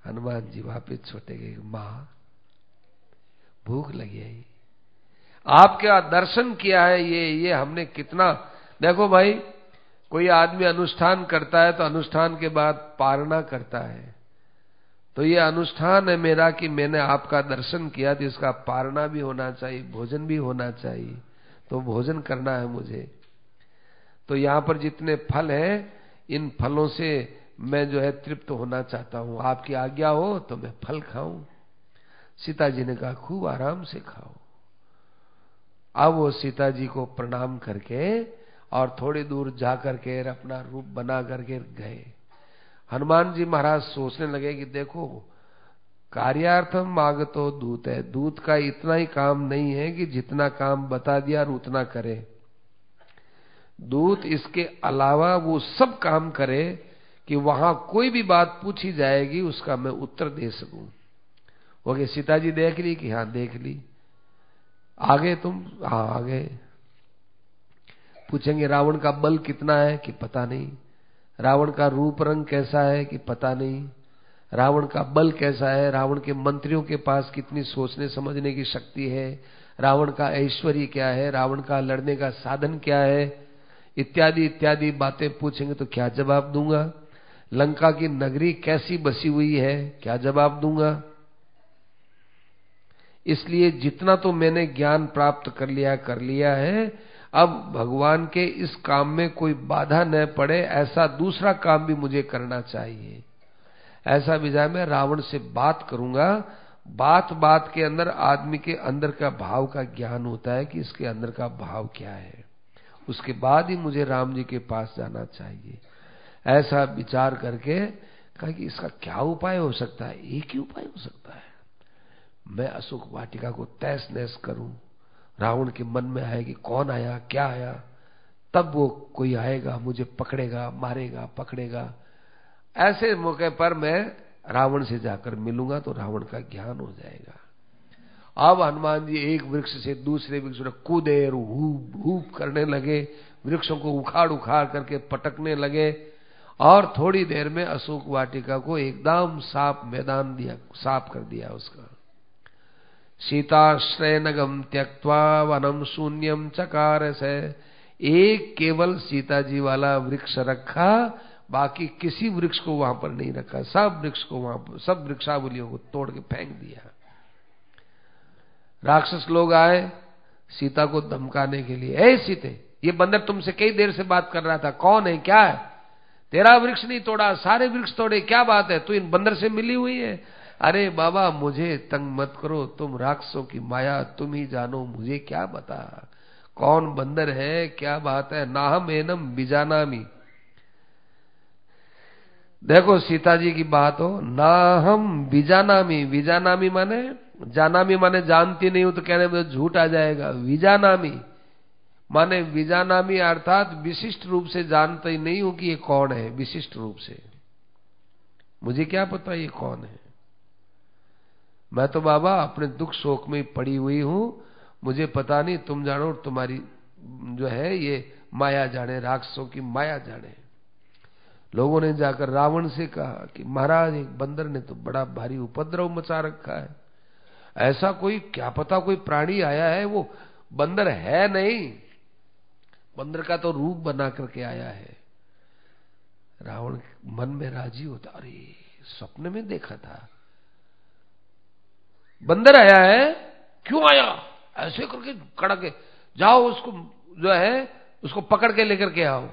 हनुमान जी वापिस छोटे गए, माँ भूख लगी है, आपका दर्शन किया है, ये हमने कितना। देखो भाई, कोई आदमी अनुष्ठान करता है तो अनुष्ठान के बाद पारणा करता है, तो ये अनुष्ठान है मेरा कि मैंने आपका दर्शन किया, तो इसका पारणा भी होना चाहिए, भोजन भी होना चाहिए, तो भोजन करना है मुझे। तो यहां पर जितने फल हैं, इन फलों से मैं जो है तृप्त होना चाहता हूं, आपकी आज्ञा हो तो मैं फल खाऊं। सीता जी ने कहा खूब आराम से खाओ। अब वो सीता जी को प्रणाम करके और थोड़ी दूर जा करके अपना रूप बना करके गए। हनुमान जी महाराज सोचने लगे कि देखो, कार्यार्थम मागतो दूत है, दूत का इतना ही काम नहीं है कि जितना काम बता दिया और उतना करे। दूत इसके अलावा वो सब काम करे कि वहां कोई भी बात पूछी जाएगी उसका मैं उत्तर दे सकूं। वो कि सीता जी देख ली कि हाँ देख ली। आगे तुम? हाँ आगे। पूछेंगे रावण का बल कितना है कि पता नहीं, रावण का रूप रंग कैसा है कि पता नहीं, रावण का बल कैसा है, रावण के मंत्रियों के पास कितनी सोचने समझने की शक्ति है, रावण का ऐश्वर्य क्या है, रावण का लड़ने का साधन क्या है, इत्यादि इत्यादि बातें पूछेंगे तो क्या जवाब दूंगा। लंका की नगरी कैसी बसी हुई है, क्या जवाब दूंगा। इसलिए जितना तो मैंने ज्ञान प्राप्त कर लिया है, अब भगवान के इस काम में कोई बाधा न पड़े, ऐसा दूसरा काम भी मुझे करना चाहिए। ऐसा विचार मैं रावण से बात करूंगा। बात बात के अंदर आदमी के अंदर का भाव का ज्ञान होता है कि इसके अंदर का भाव क्या है, उसके बाद ही मुझे राम जी के पास जाना चाहिए। ऐसा विचार करके कहा कि इसका क्या उपाय हो सकता है। एक ही उपाय हो सकता है, मैं अशोक वाटिका को तहस नहस करूं। रावण के मन में आए कि कौन आया क्या आया, तब वो कोई आएगा मुझे पकड़ेगा मारेगा पकड़ेगा। ऐसे मौके पर मैं रावण से जाकर मिलूंगा तो रावण का ज्ञान हो जाएगा। अब हनुमान जी एक वृक्ष से दूसरे वृक्ष में कूदे और हूप हूप करने लगे, वृक्षों को उखाड़ उखाड़ करके पटकने लगे, और थोड़ी देर में अशोक वाटिका को एकदम साफ मैदान दिया, साफ कर दिया उसका। सीताश्रयनगम त्यक्त्वा वनम शून्यम चकार से, एक केवल सीता जी वाला वृक्ष रखा, बाकी किसी वृक्ष को वहां पर नहीं रखा। सब वृक्ष को वहां पर, सब वृक्षावलियों को तोड़ के फेंक दिया। राक्षस लोग आए सीता को धमकाने के लिए, ए सीते, ये बंदर तुमसे कई देर से बात कर रहा था, कौन है क्या है, तेरा वृक्ष नहीं तोड़ा सारे वृक्ष तोड़े, क्या बात है, तू इन बंदर से मिली हुई है। अरे बाबा मुझे तंग मत करो, तुम राक्षसों की माया तुम ही जानो, मुझे क्या बता कौन बंदर है क्या बात है। नाहम एनम बीजानामी, देखो सीता जी की बात हो, ना हम बीजानामी, बीजानामी माने जानामी माने जानती नहीं हूं तो कहने में झूठ आ जाएगा। विजानामी माने विजानामी अर्थात विशिष्ट रूप से जानते ही नहीं हूं कि ये कौन है, विशिष्ट रूप से मुझे क्या पता ये कौन है। मैं तो बाबा अपने दुख शोक में पड़ी हुई हूं, मुझे पता नहीं, तुम जानो, तुम्हारी जो है ये माया जाने, राक्षसों की माया जाने। लोगों ने जाकर रावण से कहा कि महाराज एक बंदर ने तो बड़ा भारी उपद्रव मचा रखा है, ऐसा कोई क्या पता कोई प्राणी आया है, वो बंदर है नहीं, बंदर का तो रूप बना करके आया है। रावण मन में राजी होता, अरे सपने में देखा था बंदर आया है, क्यों आया, ऐसे करके कड़ा के जाओ, उसको जो है उसको पकड़ के लेकर के आओ।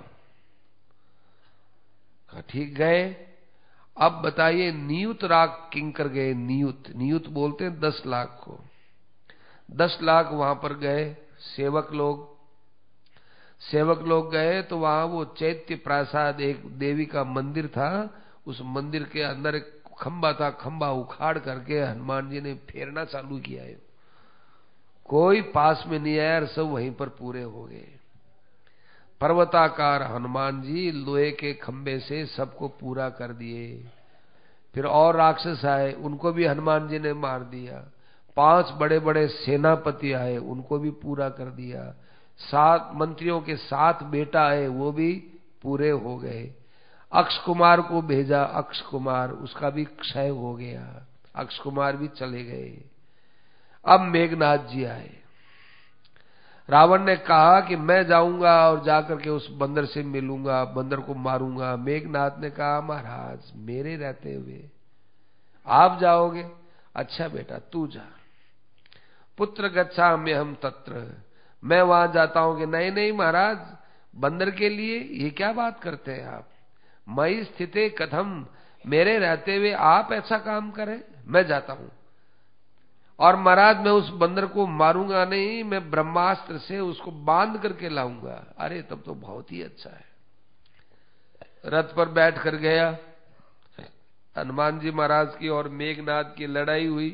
ठीक गए। अब बताइए नियुत राग किंकर गए, नियुत, नियुत बोलते हैं 10 लाख को, 10 लाख वहां पर गए सेवक लोग। सेवक लोग गए तो वहां वो चैत्य प्रासाद एक देवी का मंदिर था, उस मंदिर के अंदर एक खंबा था, खंबा उखाड़ करके हनुमान जी ने फेरना चालू किया है। कोई पास में नहीं आया, सब वहीं पर पूरे हो गए। पर्वताकार हनुमान जी लोहे के खंबे से सबको पूरा कर दिए। फिर और राक्षस आए, उनको भी हनुमान जी ने मार दिया। 5 बड़े बड़े सेनापति आए, उनको भी पूरा कर दिया। 7 मंत्रियों के 7 बेटा आए, वो भी पूरे हो गए। अक्ष कुमार को भेजा, अक्ष कुमार, उसका भी क्षय हो गया, अक्ष कुमार भी चले गए। अब मेघनाथ जी आए। रावण ने कहा कि मैं जाऊंगा और जाकर के उस बंदर से मिलूंगा, बंदर को मारूंगा। मेघनाथ ने कहा महाराज मेरे रहते हुए आप जाओगे? अच्छा बेटा तू जा। पुत्र गच्छामि हम तत्र, मैं वहां जाता हूं। कि नहीं नहीं महाराज, बंदर के लिए ये क्या बात करते हैं आप? मयि स्थिते कथम, मेरे रहते हुए आप ऐसा काम करें? मैं जाता हूं। और महाराज मैं उस बंदर को मारूंगा नहीं, मैं ब्रह्मास्त्र से उसको बांध करके लाऊंगा। अरे तब तो बहुत ही अच्छा है। रथ पर बैठ कर गया। हनुमान जी महाराज की और मेघनाथ की लड़ाई हुई।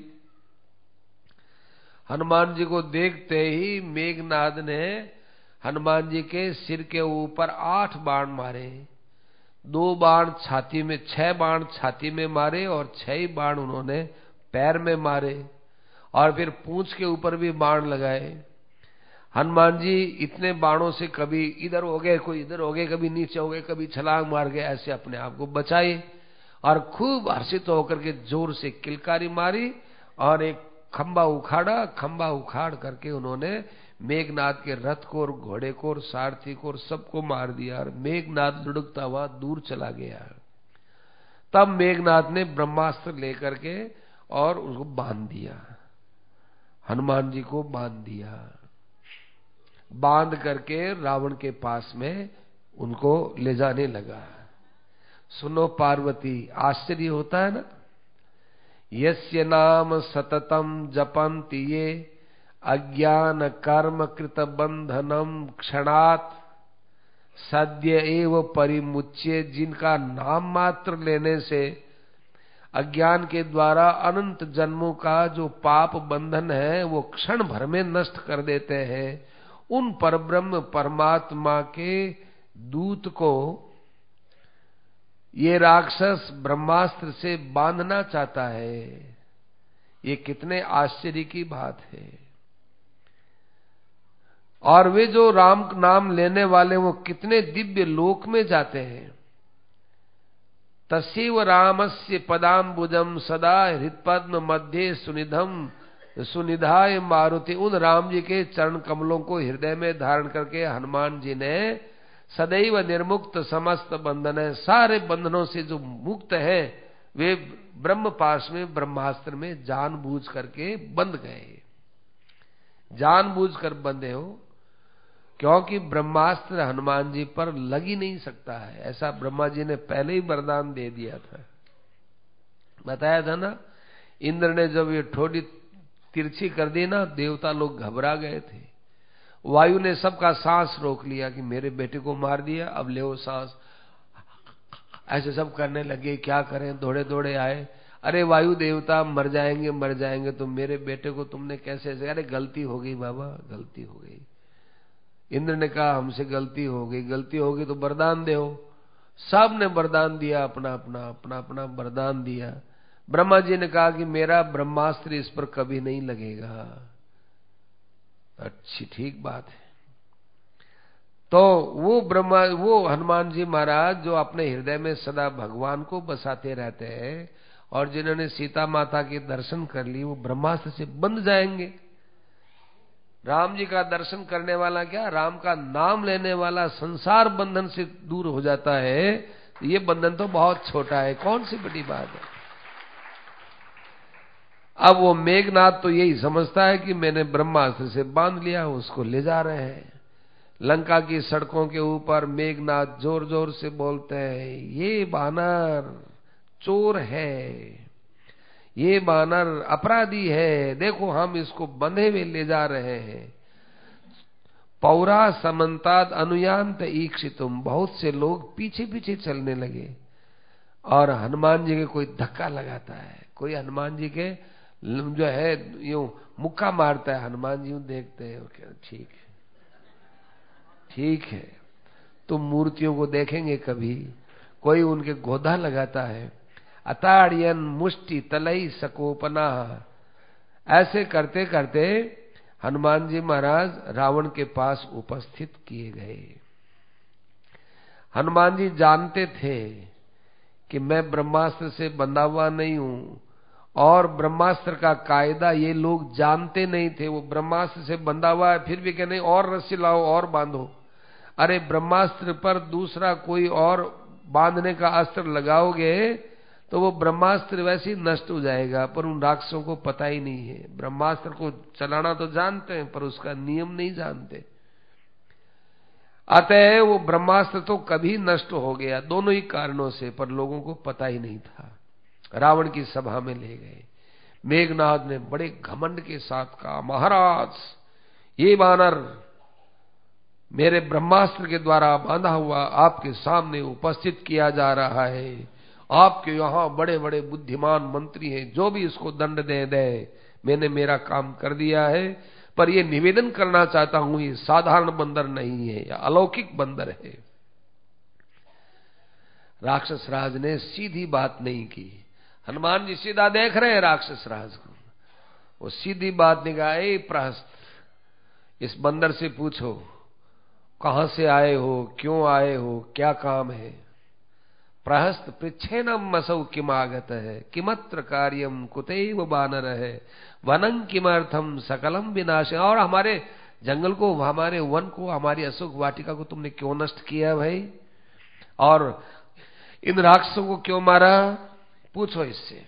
हनुमान जी को देखते ही मेघनाथ ने हनुमान जी के सिर के ऊपर 8 बाण मारे। 2 बाण छाती में, 6 बाण छाती में मारे और 6 बाण उन्होंने पैर में मारे और फिर पूंछ के ऊपर भी बाण लगाए। हनुमान जी इतने बाणों से कभी इधर हो गए, कोई इधर हो गए, कभी नीचे हो गए, कभी छलांग मार गए, ऐसे अपने आप को बचाए और खूब हर्षित होकर के जोर से किलकारी मारी और एक खंबा उखाड़ा। खंबा उखाड़ करके उन्होंने मेघनाथ के रथ को और घोड़े को और सारथी को और सबको मार दिया और मेघनाथ लुढ़कता हुआ दूर चला गया। तब मेघनाथ ने ब्रह्मास्त्र लेकर के और उसको बांध दिया, हनुमान जी को बांध दिया। बांध करके रावण के पास में उनको ले जाने लगा। सुनो पार्वती, आश्चर्य होता है ना। यस्य नाम सततम जपन्ति ये अज्ञान कर्म कृत बंधनम क्षणात् सद्य एव परिमुच्य, जिनका नाम मात्र लेने से अज्ञान के द्वारा अनंत जन्मों का जो पाप बंधन है वो क्षण भर में नष्ट कर देते हैं, उन परब्रह्म परमात्मा के दूत को ये राक्षस ब्रह्मास्त्र से बांधना चाहता है। ये कितने आश्चर्य की बात है। और वे जो राम नाम लेने वाले वो कितने दिव्य लोक में जाते हैं। तस्यैव रामस्य पदाम्बुजम सदा हृत्पद्म मध्य सुनिधम सुनिधाय मारुति, उन राम जी के चरण कमलों को हृदय में धारण करके हनुमान जी ने सदैव निर्मुक्त समस्त बंधन है, सारे बंधनों से जो मुक्त है वे ब्रह्म पाश में ब्रह्मास्त्र में जानबूझ करके बंध गए। जानबूझ कर बंधे हो, क्योंकि ब्रह्मास्त्र हनुमान जी पर लग ही नहीं सकता है, ऐसा ब्रह्मा जी ने पहले ही वरदान दे दिया था। बताया था ना, इंद्र ने जब ये ठोड़ी तिरछी कर दी ना, देवता लोग घबरा गए थे। वायु ने सबका सांस रोक लिया कि मेरे बेटे को मार दिया, अब ले सांस। ऐसे सब करने लगे, क्या करें, दौड़े दौड़े आए। अरे वायु देवता मर जाएंगे तो मेरे बेटे को तुमने कैसे ऐसे? अरे गलती हो गई बाबा, गलती हो गई। इंद्र ने कहा हमसे गलती हो गई तो वरदान दो। सब ने वरदान दिया, अपना अपना वरदान दिया। ब्रह्मा जी ने कहा कि मेरा ब्रह्मास्त्र इस पर कभी नहीं लगेगा। अच्छी ठीक बात है। तो वो हनुमान जी महाराज जो अपने हृदय में सदा भगवान को बसाते रहते हैं और जिन्होंने सीता माता के दर्शन कर लिए, वो ब्रह्मास्त्र से बंध जाएंगे। राम जी का दर्शन करने वाला क्या, राम का नाम लेने वाला संसार बंधन से दूर हो जाता है। ये बंधन तो बहुत छोटा है, कौन सी बड़ी बात है। अब वो मेघनाथ तो यही समझता है कि मैंने ब्रह्मास्त्र से बांध लिया, उसको ले जा रहे हैं। लंका की सड़कों के ऊपर मेघनाथ जोर जोर से बोलते हैं, ये बानर चोर है, ये बानर अपराधी है, देखो हम इसको बंधे हुए ले जा रहे हैं। पौरा समन्ताद अनुयांत ईक्षितुम, बहुत से लोग पीछे पीछे चलने लगे और हनुमान जी के कोई धक्का लगाता है, कोई हनुमान जी के जो है यूं मुक्का मारता है। हनुमान जी यूं देखते हैं और कहते ठीक है ठीक है। तुम मूर्तियों को देखेंगे कभी, कोई उनके गोधा लगाता है, अताड़ियन मुष्टि तलई सकोपना। ऐसे करते करते हनुमान जी महाराज रावण के पास उपस्थित किए गए। हनुमान जी जानते थे कि मैं ब्रह्मास्त्र से बंधा हुआ नहीं हूं, और ब्रह्मास्त्र का कायदा ये लोग जानते नहीं थे। वो ब्रह्मास्त्र से बंधा हुआ है, फिर भी कह नहीं और रस्सी लाओ और बांधो। अरे ब्रह्मास्त्र पर दूसरा कोई और बांधने का अस्त्र लगाओगे तो वो ब्रह्मास्त्र वैसे ही नष्ट हो जाएगा, पर उन राक्षसों को पता ही नहीं है। ब्रह्मास्त्र को चलाना तो जानते हैं पर उसका नियम नहीं जानते। अतः वो ब्रह्मास्त्र तो कभी नष्ट हो गया, दोनों ही कारणों से, पर लोगों को पता ही नहीं था। रावण की सभा में ले गए। मेघनाद ने बड़े घमंड के साथ कहा, महाराज ये वानर मेरे ब्रह्मास्त्र के द्वारा बांधा हुआ आपके सामने उपस्थित किया जा रहा है। आपके यहां बड़े बड़े बुद्धिमान मंत्री हैं, जो भी इसको दंड दे। मैंने मेरा काम कर दिया है, पर यह निवेदन करना चाहता हूं, ये साधारण बंदर नहीं है, या अलौकिक बंदर है। राक्षस राज ने सीधी बात नहीं की। हनुमान जी सीधा देख रहे हैं राक्षस राज को, वो सीधी बात नहीं कहा, ए प्रहस्त, इस बंदर से पूछो कहां से आए हो, क्यों आए हो, क्या काम है। प्रहस्त पृच्छेनम असौ किमागत है, किमत्र कार्यम कुतैव बानर है, वनं किमर्थम सकलम विनाश। और हमारे जंगल को, हमारे वन को, हमारी अशोक वाटिका को तुमने क्यों नष्ट किया भाई, और इन राक्षसों को क्यों मारा, पूछो इससे।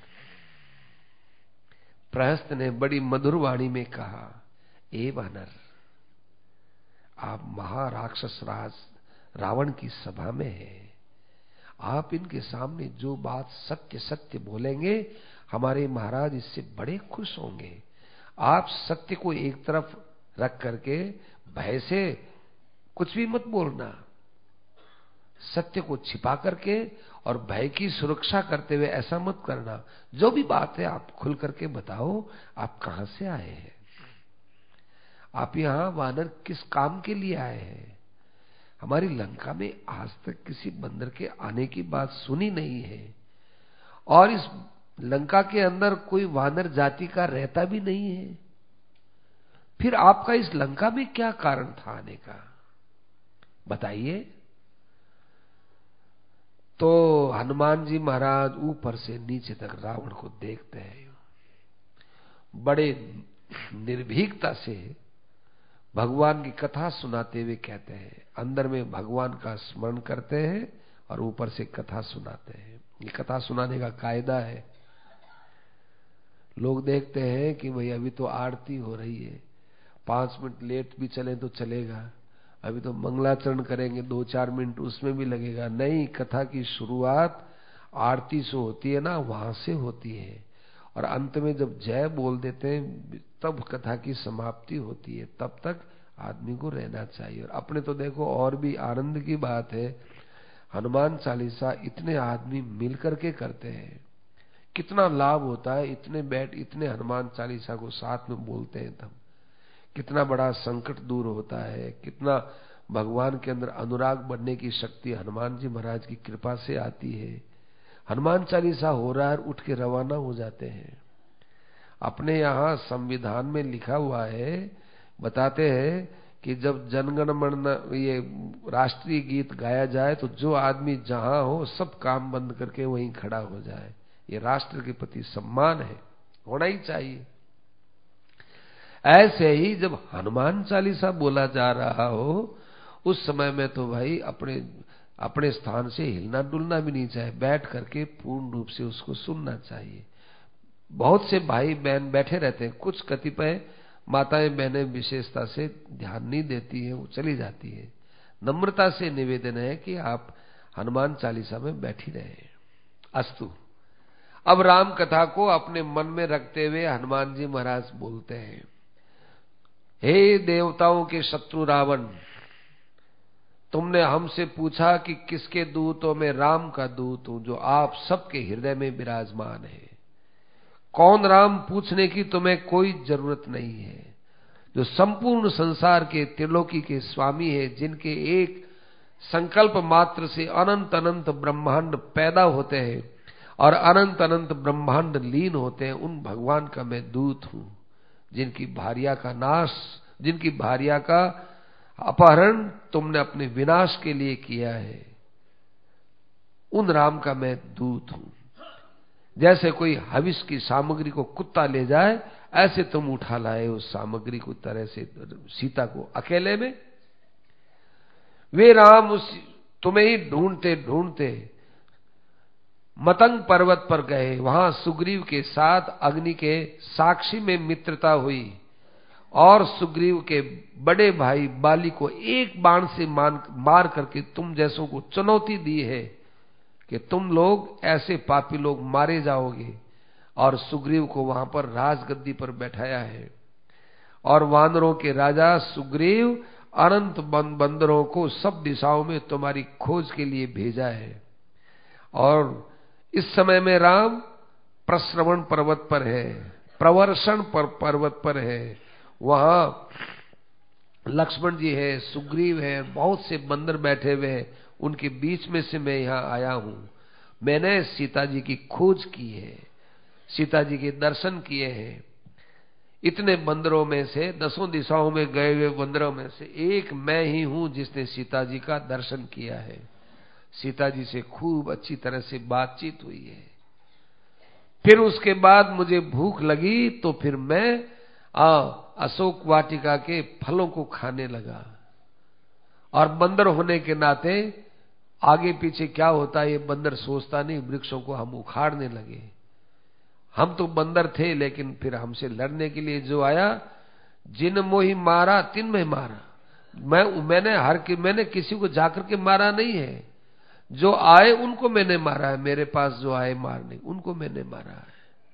प्रहस्त ने बड़ी मधुर वाणी में कहा, ए वानर, आप महाराक्षस राज रावण की सभा में हैं, आप इनके सामने जो बात सत्य सत्य बोलेंगे हमारे महाराज इससे बड़े खुश होंगे। आप सत्य को एक तरफ रख करके भय से कुछ भी मत बोलना, सत्य को छिपा करके और भय की सुरक्षा करते हुए ऐसा मत करना। जो भी बात है आप खुल करके बताओ, आप कहां से आए हैं, आप यहां वानर किस काम के लिए आए हैं। हमारी लंका में आज तक किसी बंदर के आने की बात सुनी नहीं है, और इस लंका के अंदर कोई वानर जाति का रहता भी नहीं है। फिर आपका इस लंका में क्या कारण था आने का, बताइए। तो हनुमान जी महाराज ऊपर से नीचे तक रावण को देखते हैं, बड़े निर्भीकता से भगवान की कथा सुनाते हुए कहते हैं, अंदर में भगवान का स्मरण करते हैं और ऊपर से कथा सुनाते हैं। ये कथा सुनाने का कायदा है। लोग देखते हैं कि भाई अभी तो आरती हो रही है, 5 मिनट लेट भी चले तो चलेगा, अभी तो मंगलाचरण करेंगे 2-4 मिनट उसमें भी लगेगा। नहीं, कथा की शुरुआत आरती से होती है ना, वहां से होती है, और अंत में जब जय बोल देते हैं तब कथा की समाप्ति होती है। तब तक आदमी को रहना चाहिए। और अपने तो देखो और भी आनंद की बात है, हनुमान चालीसा इतने आदमी मिल करके करते हैं, कितना लाभ होता है। इतने हनुमान चालीसा को साथ में बोलते हैं तब कितना बड़ा संकट दूर होता है, कितना भगवान के अंदर अनुराग बढ़ने की शक्ति हनुमान जी महाराज की कृपा से आती है। हनुमान चालीसा हो रहा है, उठ के रवाना हो जाते हैं। अपने यहाँ संविधान में लिखा हुआ है, बताते हैं कि जब जनगण मन ये राष्ट्रीय गीत गाया जाए तो जो आदमी जहां हो सब काम बंद करके वहीं खड़ा हो जाए। ये राष्ट्र के प्रति सम्मान है, होना ही चाहिए। ऐसे ही जब हनुमान चालीसा बोला जा रहा हो उस समय में तो भाई अपने स्थान से हिलना डुलना भी नहीं चाहिए, बैठ करके पूर्ण रूप से उसको सुनना चाहिए। बहुत से भाई बहन बैठे रहते हैं, कुछ कतिपय माताएं बहनें विशेषता से ध्यान नहीं देती है, वो चली जाती है। नम्रता से निवेदन है कि आप हनुमान चालीसा में बैठी रहे। अस्तु। अब राम कथा को अपने मन में रखते हुए हनुमान जी महाराज बोलते हैं, हे देवताओं के शत्रु रावण, तुमने हमसे पूछा कि किसके दूत हो, मैं राम का दूत हूं जो आप सबके हृदय में विराजमान है। कौन राम पूछने की तुम्हें कोई जरूरत नहीं है, जो संपूर्ण संसार के त्रिलोकी के स्वामी है, जिनके एक संकल्प मात्र से अनंत अनंत ब्रह्मांड पैदा होते हैं और अनंत अनंत ब्रह्मांड लीन होते हैं। उन भगवान का मैं दूत हूं, जिनकी भार्या का अपहरण तुमने अपने विनाश के लिए किया है। उन राम का मैं दूत हूं। जैसे कोई हविष की सामग्री को कुत्ता ले जाए, ऐसे तुम उठा लाए उस सामग्री को तरह से सीता को अकेले में। वे राम उस तुम्हें ही ढूंढते ढूंढते मतंग पर्वत पर गए। वहां सुग्रीव के साथ अग्नि के साक्षी में मित्रता हुई और सुग्रीव के बड़े भाई बाली को एक बाण से मार करके तुम जैसों को चुनौती दी है कि तुम लोग ऐसे पापी लोग मारे जाओगे, और सुग्रीव को वहां पर राजगद्दी पर बैठाया है। और वानरों के राजा सुग्रीव अनंत बंदरों को सब दिशाओं में तुम्हारी खोज के लिए भेजा है। और इस समय में राम प्रश्रवण पर्वत पर है, प्रवर्षण पर्वत पर है। वहां लक्ष्मण जी है, सुग्रीव है, बहुत से बंदर बैठे हुए हैं। उनके बीच में से मैं यहां आया हूं। मैंने सीता जी की खोज की है, सीता जी के दर्शन किए हैं। इतने बंदरों में से, 10 दिशाओं में गए हुए बंदरों में से एक मैं ही हूं जिसने सीता जी का दर्शन किया है। सीता जी से खूब अच्छी तरह से बातचीत हुई है। फिर उसके बाद मुझे भूख लगी तो फिर मैं अशोक वाटिका के फलों को खाने लगा। और बंदर होने के नाते आगे पीछे क्या होता है ये बंदर सोचता नहीं, वृक्षों को हम उखाड़ने लगे। हम तो बंदर थे, लेकिन फिर हमसे लड़ने के लिए जो आया, जिन मोहि मारा तिन में मारा। मैंने किसी को जाकर के मारा नहीं है, जो आए उनको मैंने मारा है। मेरे पास जो आए मारने, उनको मैंने मारा है।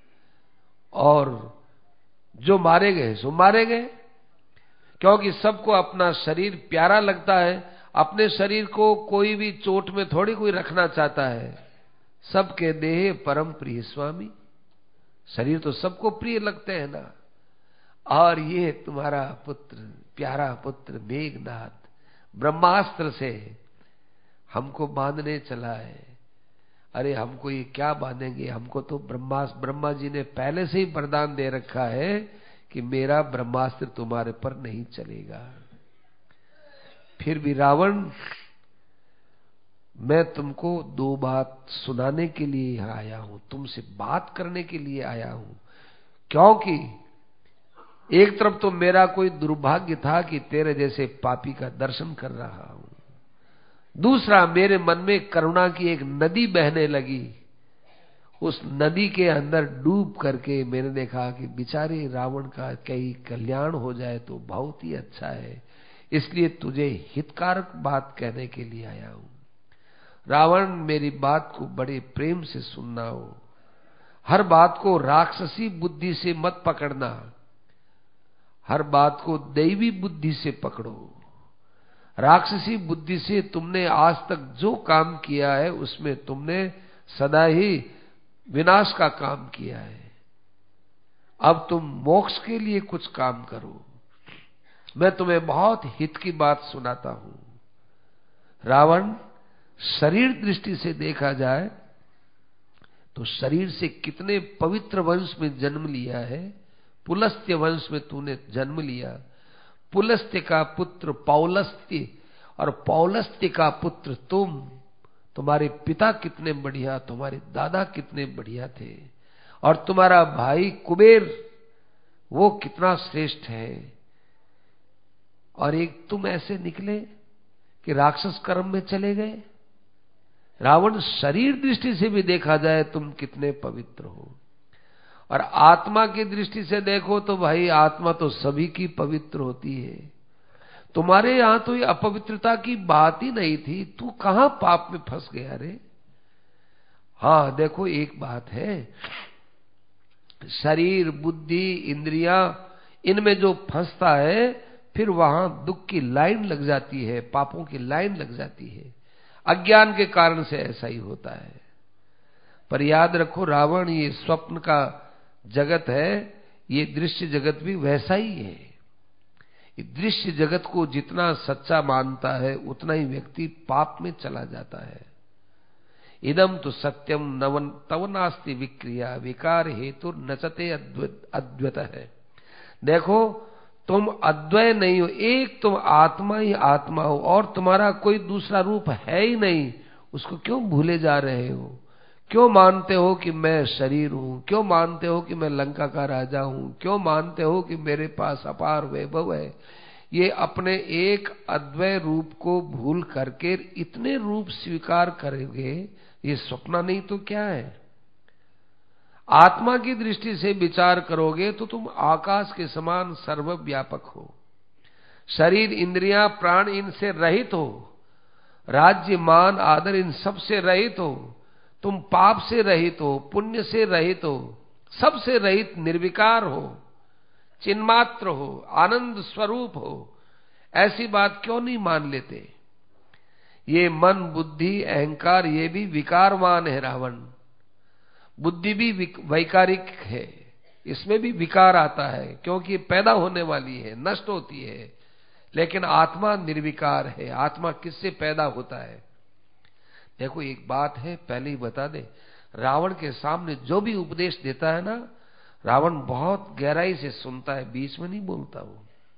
और जो मारे गए सो मारे गए, क्योंकि सबको अपना शरीर प्यारा लगता है। अपने शरीर को कोई भी चोट में थोड़ी कोई रखना चाहता है। सबके देह परम प्रिय स्वामी, शरीर तो सबको प्रिय लगते हैं ना। और ये तुम्हारा पुत्र, प्यारा पुत्र मेघनाथ ब्रह्मास्त्र से हमको बांधने चला है। अरे हमको ये क्या बांधेंगे, हमको तो ब्रह्मा जी ने पहले से ही वरदान दे रखा है कि मेरा ब्रह्मास्त्र तुम्हारे पर नहीं चलेगा। फिर भी रावण, मैं तुमको 2 बात सुनाने के लिए यहां आया हूं, तुमसे बात करने के लिए आया हूं। क्योंकि एक तरफ तो मेरा कोई दुर्भाग्य था कि तेरे जैसे पापी का दर्शन कर रहा हूं, दूसरा मेरे मन में करुणा की एक नदी बहने लगी। उस नदी के अंदर डूब करके मैंने देखा कि बेचारे रावण का कहीं कल्याण हो जाए तो बहुत ही अच्छा है। इसलिए तुझे हितकारक बात कहने के लिए आया हूं। रावण, मेरी बात को बड़े प्रेम से सुनना हो। हर बात को राक्षसी बुद्धि से मत पकड़ना, हर बात को दैवी बुद्धि से पकड़ो। राक्षसी बुद्धि से तुमने आज तक जो काम किया है उसमें तुमने सदा ही विनाश का काम किया है। अब तुम मोक्ष के लिए कुछ काम करो। मैं तुम्हें बहुत हित की बात सुनाता हूं। रावण, शरीर दृष्टि से देखा जाए तो शरीर से कितने पवित्र वंश में जन्म लिया है। पुलस्त्य वंश में तूने जन्म लिया। पुलस्त्य का पुत्र पौलस्त्य, और पौलस्त्य का पुत्र तुम्हारे पिता कितने बढ़िया, तुम्हारे दादा कितने बढ़िया थे। और तुम्हारा भाई कुबेर, वो कितना श्रेष्ठ है। और एक तुम ऐसे निकले कि राक्षस कर्म में चले गए। रावण, शरीर दृष्टि से भी देखा जाए तुम कितने पवित्र हो, और आत्मा की दृष्टि से देखो तो भाई आत्मा तो सभी की पवित्र होती है। तुम्हारे यहां तो ये अपवित्रता की बात ही नहीं थी, तू कहां पाप में फंस गया रे। हाँ देखो, एक बात है, शरीर बुद्धि इंद्रियां, इनमें जो फंसता है फिर वहां दुख की लाइन लग जाती है, पापों की लाइन लग जाती है। अज्ञान के कारण से ऐसा ही होता है। पर याद रखो रावण, ये स्वप्न का जगत है, ये दृश्य जगत भी वैसा ही है। ये दृश्य जगत को जितना सच्चा मानता है उतना ही व्यक्ति पाप में चला जाता है। इदम तो सत्यम नवन तव नास्ति विक्रिया विकार हेतु नचते अद्वैत है। देखो, तुम अद्वय नहीं हो, एक तुम आत्मा ही आत्मा हो और तुम्हारा कोई दूसरा रूप है ही नहीं। उसको क्यों भूले जा रहे हो? क्यों मानते हो कि मैं शरीर हूं? क्यों मानते हो कि मैं लंका का राजा हूं? क्यों मानते हो कि मेरे पास अपार वैभव है? ये अपने एक अद्वय रूप को भूल करके इतने रूप स्वीकार करोगे, ये सपना नहीं तो क्या है? आत्मा की दृष्टि से विचार करोगे तो तुम आकाश के समान सर्वव्यापक हो। शरीर, इंद्रियां, प्राण इनसे रहित हो, राज्य, मान, आदर इन सब से रहित हो, तुम पाप से रहित हो, पुण्य से रहित हो, सबसे रहित निर्विकार हो, चिन्मात्र हो, आनंद स्वरूप हो। ऐसी बात क्यों नहीं मान लेते? ये मन, बुद्धि, अहंकार ये भी विकारवान है रावण। बुद्धि भी वैकारिक है, इसमें भी विकार आता है क्योंकि पैदा होने वाली है, नष्ट होती है। लेकिन आत्मा निर्विकार है। आत्मा किससे पैदा होता है? देखो एक बात है, पहले ही बता दे, रावण के सामने जो भी उपदेश देता है ना, रावण बहुत गहराई से सुनता है, बीच में नहीं बोलता। वो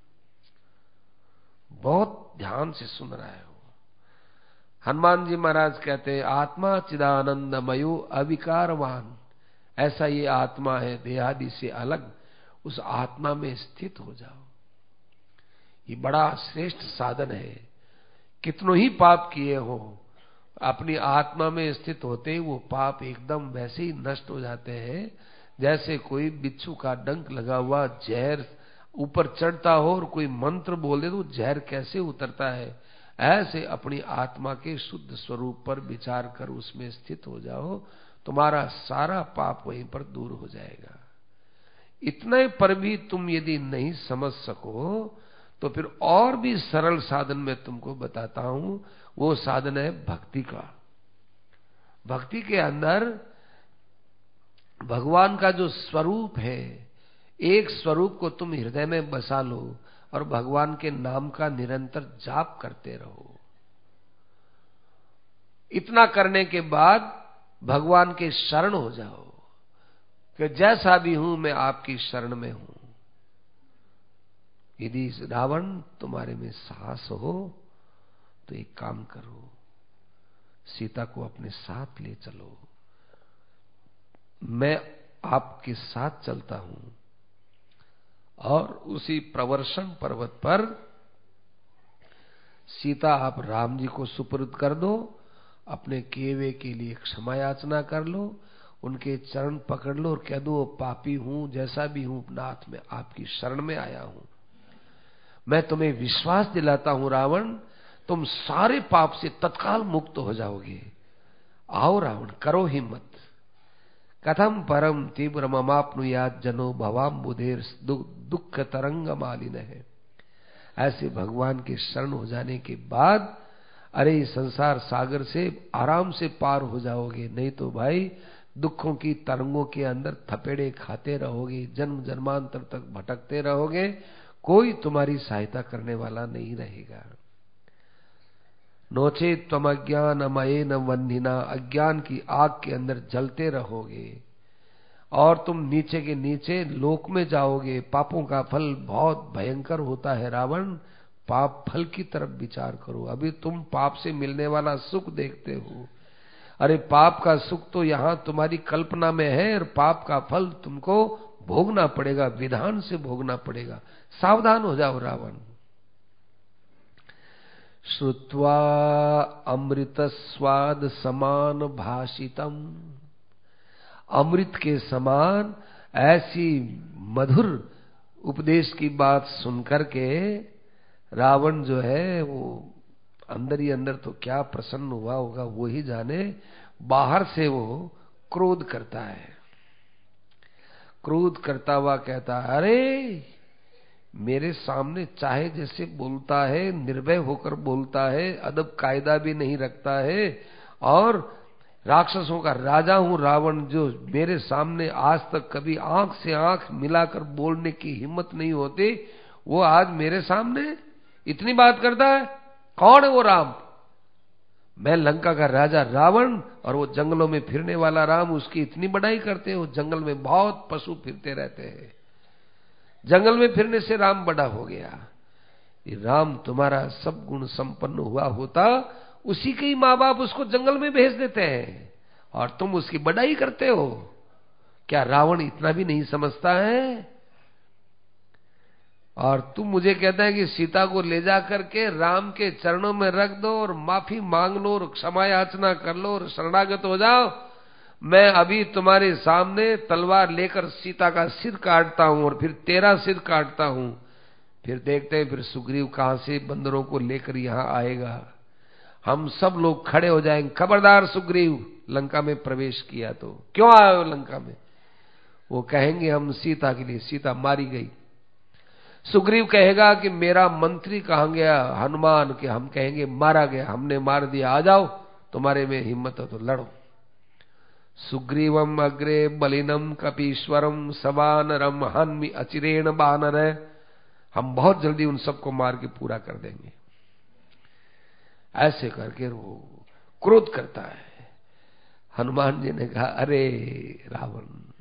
बहुत ध्यान से सुन रहा है। हनुमान जी महाराज कहते हैं, आत्मा चिदानंदमयो अविकारवान। ऐसा ये आत्मा है, देहादि से अलग। उस आत्मा में स्थित हो जाओ। ये बड़ा श्रेष्ठ साधन है। कितनों ही पाप किए हो, अपनी आत्मा में स्थित होते ही वो पाप एकदम वैसे ही नष्ट हो जाते हैं जैसे कोई बिच्छू का डंक लगा हुआ जहर ऊपर चढ़ता हो और कोई मंत्र बोल दे तो जहर कैसे उतरता है। ऐसे अपनी आत्मा के शुद्ध स्वरूप पर विचार कर उसमें स्थित हो जाओ, तुम्हारा सारा पाप वहीं पर दूर हो जाएगा। इतने पर भी तुम यदि नहीं समझ सको तो फिर और भी सरल साधन मैं तुमको बताता हूं। वो साधन है भक्ति का। भक्ति के अंदर भगवान का जो स्वरूप है, एक स्वरूप को तुम हृदय में बसा लो और भगवान के नाम का निरंतर जाप करते रहो। इतना करने के बाद भगवान के शरण हो जाओ कि जैसा भी हूं मैं आपकी शरण में हूं। यदि रावण तुम्हारे में साहस हो तो एक काम करो, सीता को अपने साथ ले चलो। मैं आपके साथ चलता हूं और उसी प्रवर्षण पर्वत पर सीता आप राम जी को सुपुर्द कर दो, अपने किए हुए के लिए क्षमा याचना कर लो, उनके चरण पकड़ लो और कह दो पापी हूं, जैसा भी हूं नाथ मैं आपकी शरण में आया हूं। मैं तुम्हें विश्वास दिलाता हूं रावण, तुम सारे पाप से तत्काल मुक्त हो जाओगे। आओ रावण, करो हिम्मत। कथम परम तीव्र ममाप्नुयात जनो भवाम बुधेर दुख तरंग मालिन है। ऐसे भगवान के शरण हो जाने के बाद अरे संसार सागर से आराम से पार हो जाओगे। नहीं तो भाई दुखों की तरंगों के अंदर थपेड़े खाते रहोगे, जन्म जन्मांतर तक भटकते रहोगे, कोई तुम्हारी सहायता करने वाला नहीं रहेगा। नोचे तम अज्ञान अमये न वन्हिना, अज्ञान की आग के अंदर जलते रहोगे और तुम नीचे के नीचे लोक में जाओगे। पापों का फल बहुत भयंकर होता है रावण, पाप फल की तरफ विचार करो। अभी तुम पाप से मिलने वाला सुख देखते हो, अरे पाप का सुख तो यहां तुम्हारी कल्पना में है और पाप का फल तुमको भोगना पड़ेगा, विधान से भोगना पड़ेगा। सावधान हो जाओ रावण। श्रुत्वा अमृत स्वाद समान भाषितम, अमृत के समान ऐसी मधुर उपदेश की बात सुनकर के रावण जो है वो अंदर ही अंदर तो क्या प्रसन्न हुआ होगा वो ही जाने। बाहर से वो क्रोध करता है, क्रोध करता हुआ कहता है, अरे मेरे सामने चाहे जैसे बोलता है, निर्भय होकर बोलता है, अदब कायदा भी नहीं रखता है, और राक्षसों का राजा हूं रावण, जो मेरे सामने आज तक कभी आंख से आंख मिलाकर बोलने की हिम्मत नहीं होती, वो आज मेरे सामने इतनी बात करता है। कौन है वो राम? मैं लंका का राजा रावण और वो जंगलों में फिरने वाला राम, उसकी इतनी बड़ाई करते हो। जंगल में बहुत पशु फिरते रहते हैं, जंगल में फिरने से राम बड़ा हो गया। ये राम तुम्हारा सब गुण संपन्न हुआ होता, उसी के ही माँ बाप उसको जंगल में भेज देते हैं और तुम उसकी बड़ाई करते हो। क्या रावण इतना भी नहीं समझता है? और तुम मुझे कहता है कि सीता को ले जा करके राम के चरणों में रख दो और माफी मांग लो और क्षमा याचना कर लो और शरणागत हो जाओ। मैं अभी तुम्हारे सामने तलवार लेकर सीता का सिर काटता हूं और फिर तेरा सिर काटता हूं, फिर देखते हैं फिर सुग्रीव कहां से बंदरों को लेकर यहां आएगा। हम सब लोग खड़े हो जाएंगे, खबरदार सुग्रीव लंका में प्रवेश किया तो क्यों आए हो लंका में? वो कहेंगे हम सीता के लिए, सीता मारी गई। सुग्रीव कहेगा कि मेरा मंत्री कहां गया हनुमान, के हम कहेंगे मारा गया, हमने मार दिया, आ जाओ तुम्हारे में हिम्मत हो तो लड़ो। सुग्रीवम अग्रे बलिनम कपीश्वरम सवानरम हन्मि अचिरेण बानर, हम बहुत जल्दी उन सबको मार के पूरा कर देंगे। ऐसे करके वो क्रोध करता है। हनुमान जी ने कहा, अरे रावण,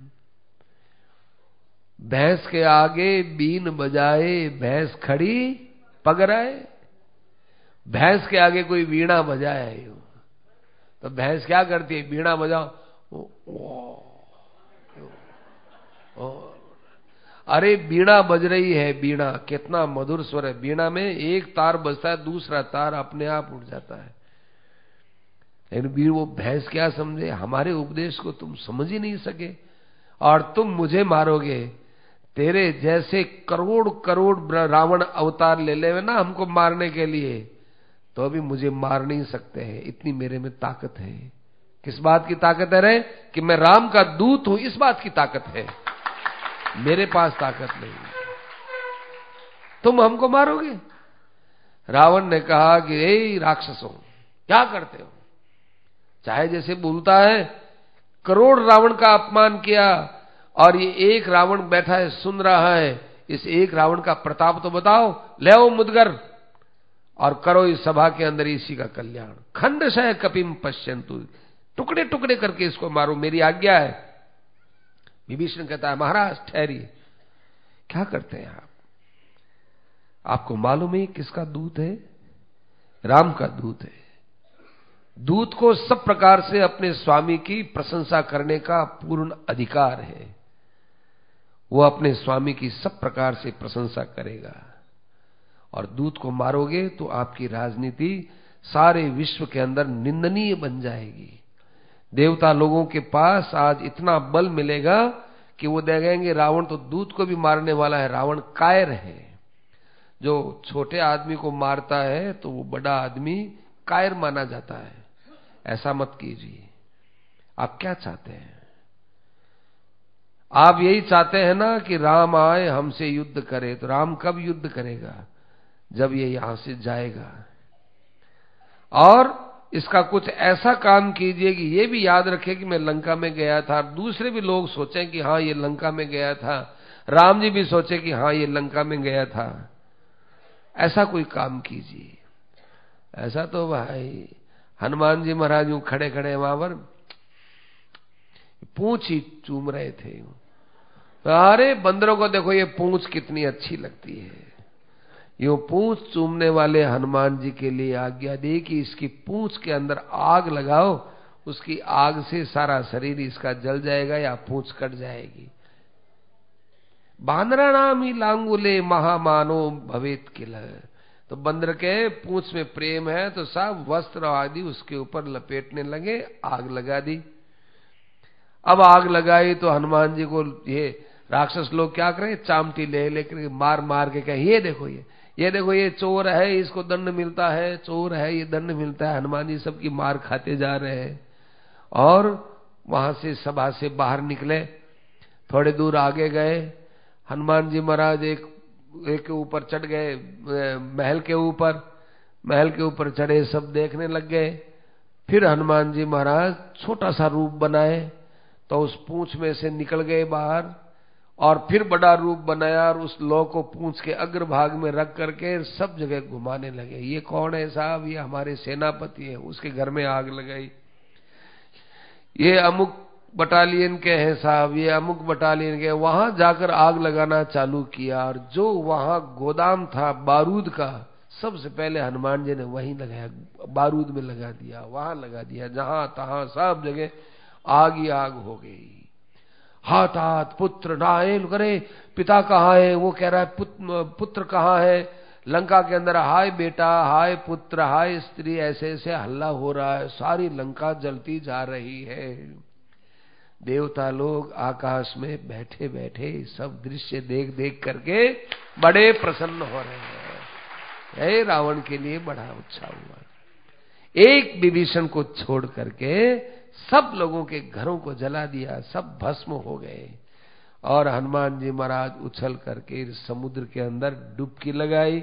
भैंस के आगे बीन बजाए भैंस खड़ी पगराए। भैंस के आगे कोई वीणा बजाए तो भैंस क्या करती है? वीणा बजाओ, अरे बीणा बज रही है, बीणा कितना मधुर स्वर है। बीणा में एक तार बजता है, दूसरा तार अपने आप उठ जाता है। लेकिन वो भैंस क्या समझे? हमारे उपदेश को तुम समझ ही नहीं सके और तुम मुझे मारोगे। तेरे जैसे करोड़ करोड़ रावण अवतार ले ले ना हमको मारने के लिए, तो भी मुझे मार नहीं सकते हैं, इतनी मेरे में ताकत है। किस बात की ताकत है रे? कि मैं राम का दूत हूं, इस बात की ताकत है। मेरे पास ताकत नहीं, तुम हमको मारोगे। रावण ने कहा कि ए राक्षसों, क्या करते हो? चाहे जैसे बोलता है, करोड़ रावण का अपमान किया और ये एक रावण बैठा है सुन रहा है। इस एक रावण का प्रताप तो बताओ, ले आओ मुदगर और करो इस सभा के अंदर इसी का कल्याण। खंडशः कपिम पश्यन्तु, टुकड़े टुकड़े करके इसको मारो, मेरी आज्ञा है। विभीषण कहता है, महाराज ठहरिए, क्या करते हैं आप? आपको मालूम है किसका दूत है? राम का दूत है। दूत को सब प्रकार से अपने स्वामी की प्रशंसा करने का पूर्ण अधिकार है। वो अपने स्वामी की सब प्रकार से प्रशंसा करेगा और दूत को मारोगे तो आपकी राजनीति सारे विश्व के अंदर निंदनीय बन जाएगी। देवता लोगों के पास आज इतना बल मिलेगा कि वो देखेंगे रावण तो दूत को भी मारने वाला है, रावण कायर है। जो छोटे आदमी को मारता है तो वो बड़ा आदमी कायर माना जाता है। ऐसा मत कीजिए। आप क्या चाहते हैं? आप यही चाहते हैं ना कि राम आए हमसे युद्ध करे। तो राम कब युद्ध करेगा? जब ये यहां से जाएगा। और इसका कुछ ऐसा काम कीजिए कि ये भी याद रखे कि मैं लंका में गया था, दूसरे भी लोग सोचें कि हाँ ये लंका में गया था, राम जी भी सोचे कि हाँ ये लंका में गया था। ऐसा कोई काम कीजिए। ऐसा तो भाई हनुमान जी महाराज यूं खड़े खड़े वहां पर पूंछ ही चूम रहे थे। अरे बंदरों को देखो, ये पूंछ कितनी अच्छी लगती है। यूं पूंछ चूमने वाले हनुमान जी के लिए आज्ञा दी कि इसकी पूंछ के अंदर आग लगाओ, उसकी आग से सारा शरीर इसका जल जाएगा या पूंछ कट जाएगी। बानराणाम ही लांगुले महामानो भवेत किल। तो बंदर के पूंछ में प्रेम है तो सब वस्त्र आदि उसके ऊपर लपेटने लगे, आग लगा दी। अब आग लगाई तो हनुमान जी को ये राक्षस लोग क्या करें, चामटी ले लेकर मार मार के कहे, ये देखो ये देखो ये चोर है, इसको दंड मिलता है, चोर है ये दंड मिलता है। हनुमान जी सबकी मार खाते जा रहे हैं। और वहां से सभा से बाहर निकले, थोड़े दूर आगे गए। हनुमान जी महाराज एक के ऊपर चढ़ गए, महल के ऊपर चढ़े, सब देखने लग गए। फिर हनुमान जी महाराज छोटा सा रूप बनाए तो उस पूंछ में से निकल गए बाहर, और फिर बड़ा रूप बनाया और उस लौ को पूंछ के अग्रभाग में रख करके सब जगह घुमाने लगे। ये कौन है साहब? ये हमारे सेनापति है। उसके घर में आग लगाई। ये अमुक बटालियन के हैं साहब, ये अमुक बटालियन के। वहां जाकर आग लगाना चालू किया और जो वहां गोदाम था बारूद का, सबसे पहले हनुमान जी ने वहीं लगाया, बारूद में लगा दिया, वहां लगा दिया, जहां तहां सब जगह आग ही आग हो गई। हाथ हाथ पुत्र नाए करे, पिता कहाँ है? वो कह रहा है पुत्र कहाँ है? लंका के अंदर हाय बेटा, हाय पुत्र, हाय स्त्री, ऐसे ऐसे हल्ला हो रहा है, सारी लंका जलती जा रही है। देवता लोग आकाश में बैठे बैठे सब दृश्य देख देख करके बड़े प्रसन्न हो रहे हैं। रावण के लिए बड़ा उत्साह हुआ। एक विभीषण को छोड़ करके सब लोगों के घरों को जला दिया, सब भस्म हो गए। और हनुमान जी महाराज उछल करके समुद्र के अंदर डुबकी लगाई,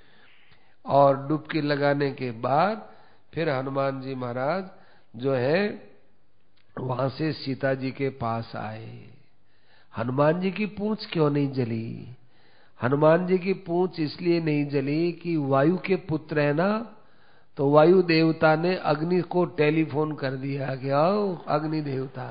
और डुबकी लगाने के बाद फिर हनुमान जी महाराज जो है वहां से सीता जी के पास आए। हनुमान जी की पूंछ क्यों नहीं जली? हनुमान जी की पूंछ इसलिए नहीं जली कि वायु के पुत्र है ना, तो वायु देवता ने अग्नि को टेलीफोन कर दिया कि आओ अग्नि देवता,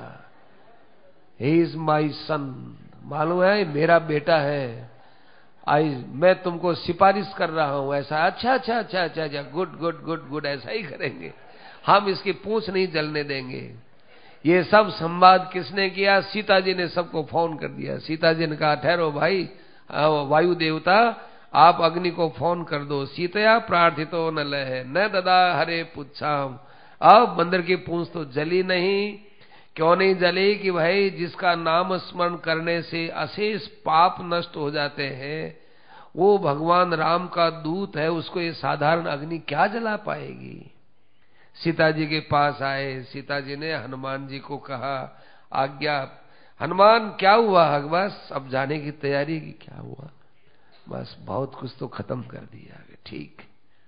ही इज माई सन, मालूम है मेरा बेटा है, मैं तुमको सिफारिश कर रहा हूं। ऐसा? अच्छा अच्छा अच्छा अच्छा अच्छा, गुड गुड गुड गुड, ऐसा ही करेंगे, हम इसकी पूंछ नहीं जलने देंगे। ये सब संवाद किसने किया? सीता जी ने सबको फोन कर दिया। सीता जी ने कहा ठहरो भाई, वायु देवता आप अग्नि को फोन कर दो। सीतया प्रार्थितो न लहे न ददा हरे पुच्छाम। अब बंदर की पूंछ तो जली नहीं। क्यों नहीं जली? कि भाई जिसका नाम स्मरण करने से अशेष पाप नष्ट हो जाते हैं, वो भगवान राम का दूत है, उसको ये साधारण अग्नि क्या जला पाएगी? सीता जी के पास आए। सीता जी ने हनुमान जी को कहा आज्ञा। हनुमान क्या हुआ? बस अब जाने की तैयारी की। क्या हुआ? बस बहुत कुछ तो खत्म कर दिया। ठीक,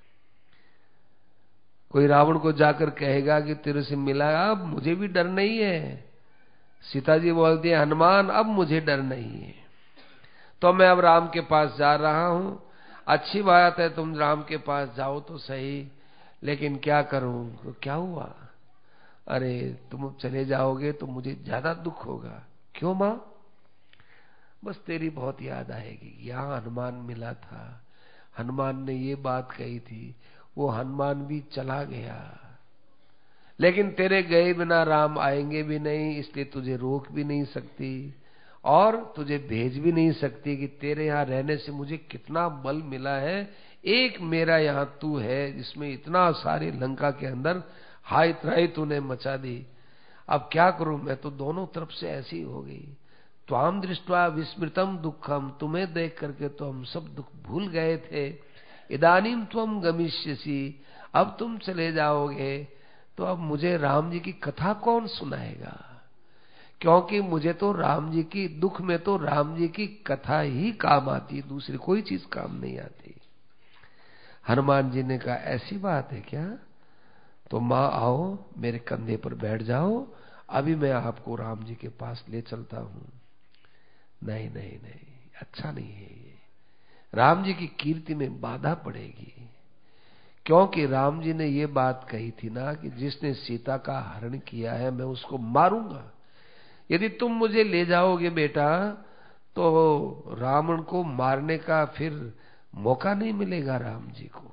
कोई रावण को जाकर कहेगा कि तेरे से मिला, अब मुझे भी डर नहीं है। सीता जी बोलती है हनुमान अब मुझे डर नहीं है, तो मैं अब राम के पास जा रहा हूं। अच्छी बात है, तुम राम के पास जाओ तो सही, लेकिन क्या करूं? तो क्या हुआ? अरे तुम चले जाओगे तो मुझे ज्यादा दुख होगा। क्यों मां? बस तेरी बहुत याद आएगी। यहाँ हनुमान मिला था, हनुमान ने ये बात कही थी, वो हनुमान भी चला गया, लेकिन तेरे गए बिना राम आएंगे भी नहीं, इसलिए तुझे रोक भी नहीं सकती और तुझे भेज भी नहीं सकती कि तेरे यहाँ रहने से मुझे कितना बल मिला है। एक मेरा यहाँ तू है जिसमें इतना सारी लंका के अंदर हाय त्राही तूने मचा दी। अब क्या करूं? मैं तो दोनों तरफ से ऐसी हो गई। त्वाम दृष्ट्वा विस्मृतम दुखम, तुम्हें देख करके तो हम सब दुख भूल गए थे। इदानीम त्वम गमिष्यसि, अब तुम चले जाओगे तो अब मुझे राम जी की कथा कौन सुनाएगा? क्योंकि मुझे तो राम जी की दुख में तो राम जी की कथा ही काम आती, दूसरी कोई चीज काम नहीं आती। हनुमान जी ने कहा ऐसी बात है क्या? तो मां आओ मेरे कंधे पर बैठ जाओ, अभी मैं आपको राम जी के पास ले चलता हूं। नहीं नहीं नहीं, अच्छा नहीं है ये, राम जी की कीर्ति में बाधा पड़ेगी। क्योंकि राम जी ने ये बात कही थी ना कि जिसने सीता का हरण किया है मैं उसको मारूंगा। यदि तुम मुझे ले जाओगे बेटा तो रावण को मारने का फिर मौका नहीं मिलेगा राम जी को।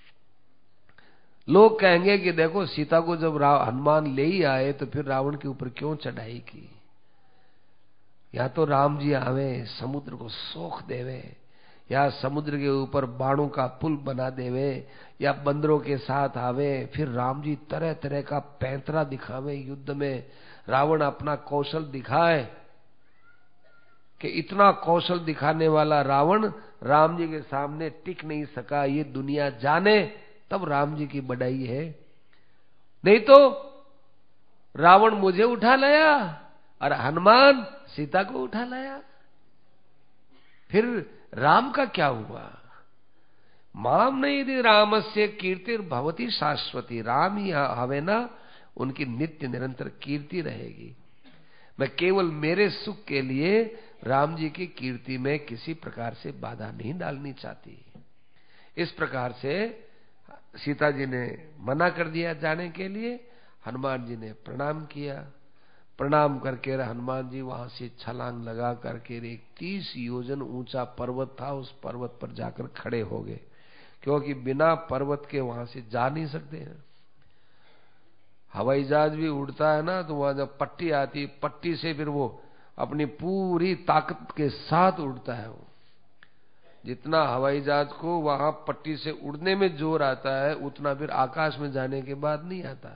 लोग कहेंगे कि देखो सीता को जब हनुमान ले ही आए तो फिर रावण के ऊपर क्यों चढ़ाई की? या तो राम जी आवे समुद्र को सोख देवे, या समुद्र के ऊपर बाणों का पुल बना देवे, या बंदरों के साथ आवे, फिर राम जी तरह तरह का पैंतरा दिखावे युद्ध में, रावण अपना कौशल दिखाए कि इतना कौशल दिखाने वाला रावण राम जी के सामने टिक नहीं सका, ये दुनिया जाने, तब राम जी की बड़ाई है। नहीं तो रावण मुझे उठा लाया और हनुमान सीता को उठा लाया, फिर राम का क्या हुआ? माम नहीं यदि रामस्य कीर्तिर भवती शाश्वती, राम ही हवे ना, उनकी नित्य निरंतर कीर्ति रहेगी। मैं केवल मेरे सुख के लिए राम जी की कीर्ति में किसी प्रकार से बाधा नहीं डालनी चाहती। इस प्रकार से सीता जी ने मना कर दिया जाने के लिए। हनुमान जी ने प्रणाम किया। प्रणाम करके हनुमान जी वहां से छलांग लगा करके एक 30 योजन ऊंचा पर्वत था, उस पर्वत पर जाकर खड़े हो गए क्योंकि बिना पर्वत के वहां से जा नहीं सकते हैं। हवाई जहाज भी उड़ता है ना, तो वहां जब पट्टी आती, पट्टी से फिर वो अपनी पूरी ताकत के साथ उड़ता है। वो जितना हवाई जहाज को वहां पट्टी से उड़ने में जोर आता है, उतना फिर आकाश में जाने के बाद नहीं आता।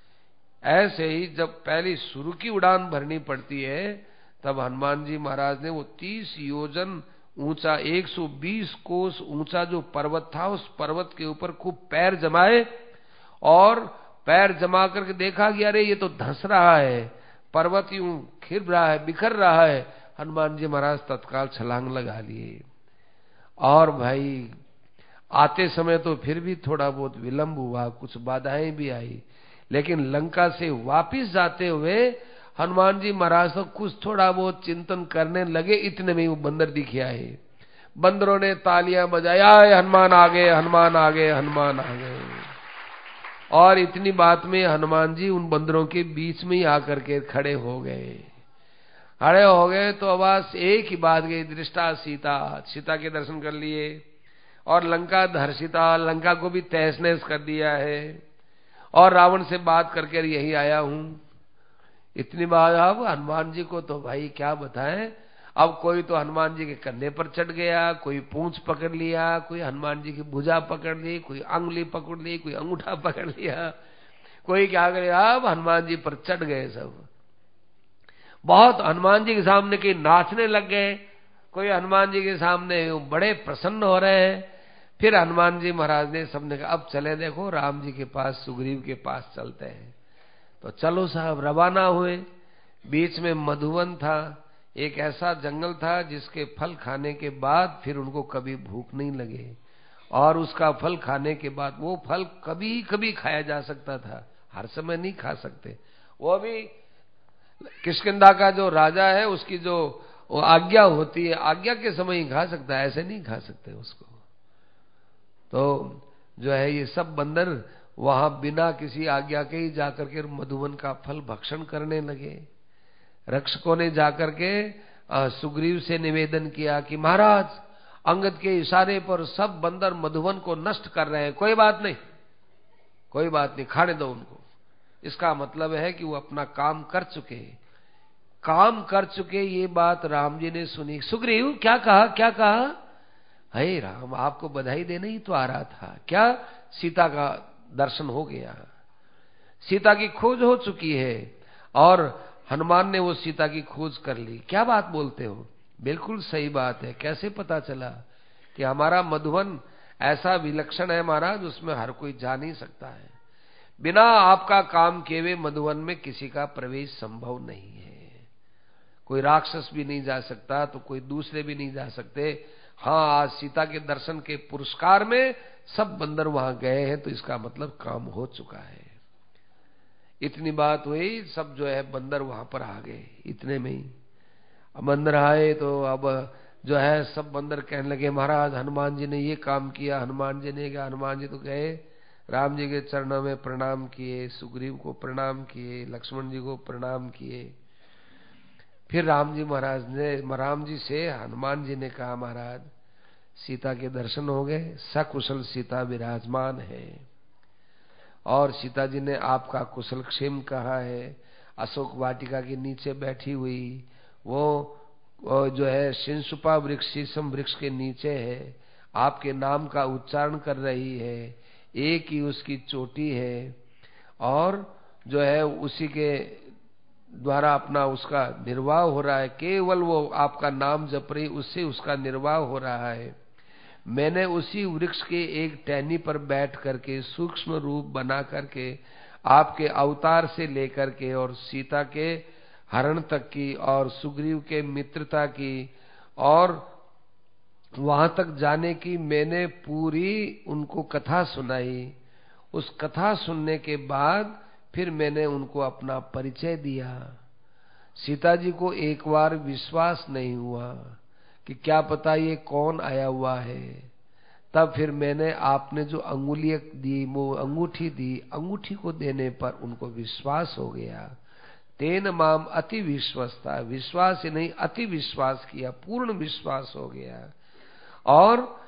ऐसे ही जब पहली शुरू की उड़ान भरनी पड़ती है, तब हनुमान जी महाराज ने वो 30 योजन ऊंचा 120 कोस ऊंचा जो पर्वत था, उस पर्वत के ऊपर खूब पैर जमाए, और पैर जमा करके देखा कि अरे ये तो धंस रहा है, पर्वत यूं खिर रहा है, बिखर रहा है। हनुमान जी महाराज तत्काल छलांग लगा लिए। और भाई आते समय तो फिर भी थोड़ा बहुत विलंब हुआ, कुछ बाधाएं भी आई, लेकिन लंका से वापिस जाते हुए हनुमान जी महाराज तो कुछ थोड़ा बहुत चिंतन करने लगे, इतने में वो बंदर दिखे आए। बंदरों ने तालियां बजाया, हनुमान आ गए, हनुमान आ गए, हनुमान आ गए। और इतनी बात में हनुमान जी उन बंदरों के बीच में ही आकर के खड़े हो गए। खड़े हो गए तो बस एक ही बात गई, दृष्टा सीता, सीता के दर्शन कर लिए, और लंका धर्षिता, लंका को भी तहस नहस कर दिया है, और रावण से बात करके यही आया हूं। इतनी बात। अब हनुमान जी को तो भाई क्या बताएं, अब कोई तो हनुमान जी के कंधे पर चढ़ गया, कोई पूंछ पकड़ लिया, कोई हनुमान जी की भुजा पकड़ ली, कोई अंगुली पकड़ ली, कोई अंगूठा पकड़ लिया, कोई क्या करे, अब हनुमान जी पर चढ़ गए सब। बहुत हनुमान जी के सामने के नाचने लग गए, कोई हनुमान जी के सामने बड़े प्रसन्न हो रहे हैं। फिर हनुमान जी महाराज ने सबने कहा अब चले, देखो राम जी के पास, सुग्रीव के पास चलते हैं। तो चलो साहब, रवाना हुए। बीच में मधुवन था, एक ऐसा जंगल था जिसके फल खाने के बाद फिर उनको कभी भूख नहीं लगे, और उसका फल खाने के बाद, वो फल कभी कभी खाया जा सकता था, हर समय नहीं खा सकते। वो भी किष्किंधा का जो राजा है, उसकी जो वो आज्ञा होती है, आज्ञा के समय ही खा सकता है, ऐसे नहीं खा सकते उसको। तो जो है ये सब बंदर वहां बिना किसी आज्ञा के ही जाकर के मधुवन का फल भक्षण करने लगे। रक्षकों ने जाकर के सुग्रीव से निवेदन किया कि महाराज, अंगद के इशारे पर सब बंदर मधुवन को नष्ट कर रहे हैं, कोई बात नहीं, कोई बात नहीं, खाने दो उनको। इसका मतलब है कि वो अपना काम कर चुके, काम कर चुके। ये बात राम जी ने सुनी। सुग्रीव क्या कहा, क्या कहा? हे राम, आपको बधाई देने ही तो आ रहा था। क्या? सीता का दर्शन हो गया, सीता की खोज हो चुकी है, और हनुमान ने वो सीता की खोज कर ली। क्या बात बोलते हो? बिल्कुल सही बात है। कैसे पता चला? कि हमारा मधुवन ऐसा विलक्षण है महाराज, उसमें हर कोई जा नहीं सकता है। बिना आपका काम किए हुए मधुवन में किसी का प्रवेश संभव नहीं है। कोई राक्षस भी नहीं जा सकता, तो कोई दूसरे भी नहीं जा सकते। हाँ, आज सीता के दर्शन के पुरस्कार में सब बंदर वहां गए हैं, तो इसका मतलब काम हो चुका है। इतनी बात हुई, सब जो है बंदर वहां पर आ गए। इतने में ही अब बंदर आए तो अब जो है सब बंदर कहने लगे, महाराज हनुमान जी ने ये काम किया, हनुमान जी ने कहा। हनुमान जी तो गए, राम जी के चरणों में प्रणाम किए, सुग्रीव को प्रणाम किए, लक्ष्मण जी को प्रणाम किए। फिर राम जी से हनुमान जी ने कहा, महाराज सीता के दर्शन हो गए, सकुशल सीता विराजमान है, और सीता जी ने आपका कुशल क्षेम कहा है। अशोक वाटिका के नीचे बैठी हुई, वो जो है शिंशुपा वृक्ष, शीशम वृक्ष के नीचे है, आपके नाम का उच्चारण कर रही है। एक ही उसकी चोटी है, और जो है उसी के द्वारा अपना उसका निर्वाह हो रहा है। केवल वो आपका नाम जप रही, उससे उसका निर्वाह हो रहा है। मैंने उसी वृक्ष के एक टहनी पर बैठ करके सूक्ष्म रूप बना करके आपके अवतार से लेकर के और सीता के हरण तक की, और सुग्रीव के मित्रता की, और वहां तक जाने की मैंने पूरी उनको कथा सुनाई। उस कथा सुनने के बाद फिर मैंने उनको अपना परिचय दिया। सीता जी को एक बार विश्वास नहीं हुआ कि क्या पता ये कौन आया हुआ है। तब फिर मैंने आपने जो अंगुली दी, वो अंगूठी दी, अंगूठी को देने पर उनको विश्वास हो गया। तेन माम अति विश्वस्ता, विश्वास ही नहीं अति विश्वास किया, पूर्ण विश्वास हो गया। और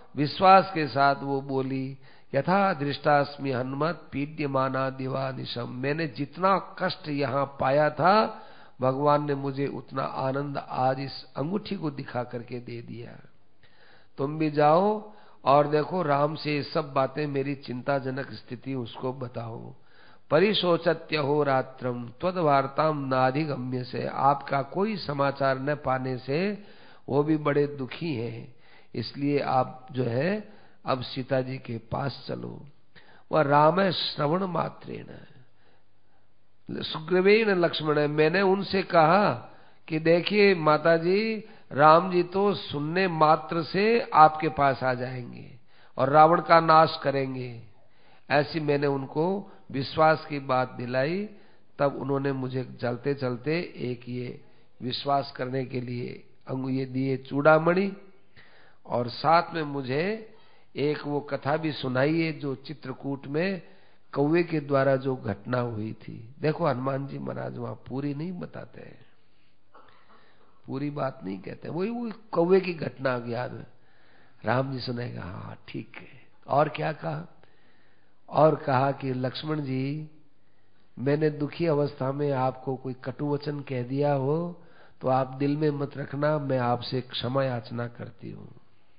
विश्वास के साथ वो बोली, यथा दृष्टास्मि हनुमत पीड्यमाना दिवानिशम। मैंने जितना कष्ट यहाँ पाया था, भगवान ने मुझे उतना आनंद आज इस अंगूठी को दिखा करके दे दिया। तुम भी जाओ और देखो राम से ये सब बातें, मेरी चिंताजनक स्थिति उसको बताओ। परिशोचत्य हो रात्रम त्वद्वार्ताम नाधिगम्य से। आपका कोई समाचार न पाने से वो भी बड़े दुखी हैं, इसलिए आप जो है अब सीता जी के पास चलो। वह राम श्रवण मात्रेण सुग्रीवेण लक्ष्मण। मैंने उनसे कहा कि देखिए माता जी, राम जी तो सुनने मात्र से आपके पास आ जाएंगे और रावण का नाश करेंगे, ऐसी मैंने उनको विश्वास की बात दिलाई। तब उन्होंने मुझे चलते चलते एक ये विश्वास करने के लिए ये दिए चूड़ामणि, और साथ में मुझे एक वो कथा भी सुनाई है जो चित्रकूट में कौवे के द्वारा जो घटना हुई थी। देखो हनुमान जी महाराज वहां पूरी नहीं बताते हैं, पूरी बात नहीं कहते, वही कौवे की घटना याद है। राम जी सुनेगा, हाँ ठीक है। और क्या कहा? और कहा कि लक्ष्मण जी, मैंने दुखी अवस्था में आपको कोई कटु वचन कह दिया हो तो आप दिल में मत रखना, मैं आपसे क्षमा याचना करती हूँ।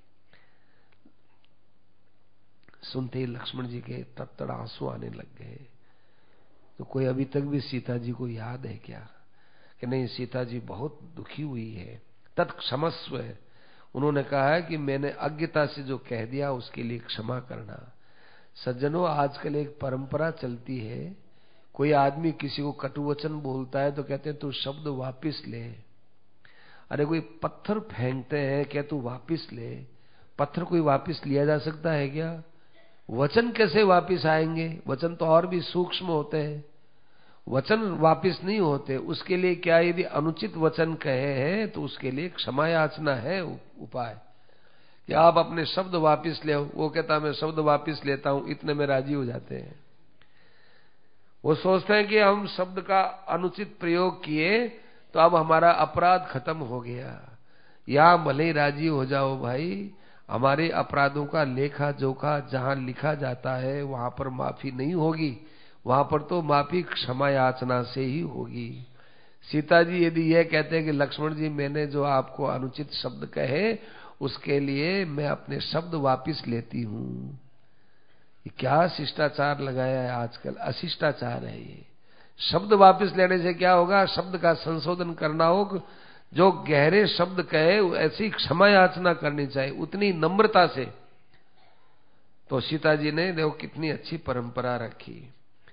सुनते ही लक्ष्मण जी के तत्तड़ आंसू आने लग गए। तो कोई अभी तक भी सीता जी को याद है क्या? कि नहीं, सीता जी बहुत दुखी हुई है, तत्क्षमस्व है। उन्होंने कहा है कि मैंने अज्ञता से जो कह दिया उसके लिए क्षमा करना। सज्जनों, आजकल एक परंपरा चलती है, कोई आदमी किसी को कटुवचन बोलता है तो कहते हैं तू शब्द वापिस ले। अरे कोई पत्थर फेंकते हैं, क्या तू वापिस ले? पत्थर कोई वापिस लिया जा सकता है क्या? वचन कैसे वापिस आएंगे? वचन तो और भी सूक्ष्म होते हैं, वचन वापिस नहीं होते। उसके लिए क्या, यदि अनुचित वचन कहे हैं तो उसके लिए क्षमा याचना है उपाय, कि आप अपने शब्द वापिस ले। वो कहता मैं शब्द वापिस लेता हूं, इतने में राजी हो जाते हैं। वो सोचते हैं कि हम शब्द का अनुचित प्रयोग किए तो अब हमारा अपराध खत्म हो गया। या भले ही राजी हो जाओ भाई, हमारे अपराधों का लेखा जोखा जहां लिखा जाता है वहां पर माफी नहीं होगी, वहां पर तो माफी क्षमा याचना से ही होगी। सीता जी यदि यह कहते हैं कि लक्ष्मण जी, मैंने जो आपको अनुचित शब्द कहे उसके लिए मैं अपने शब्द वापिस लेती हूं। ये क्या शिष्टाचार लगाया है आजकल? अशिष्टाचार है ये। शब्द वापिस लेने से क्या होगा? शब्द का संशोधन करना हो, जो गहरे शब्द कहे ऐसी क्षमा याचना करनी चाहिए, उतनी नम्रता से। तो सीता जी ने देखो कितनी अच्छी परंपरा रखी।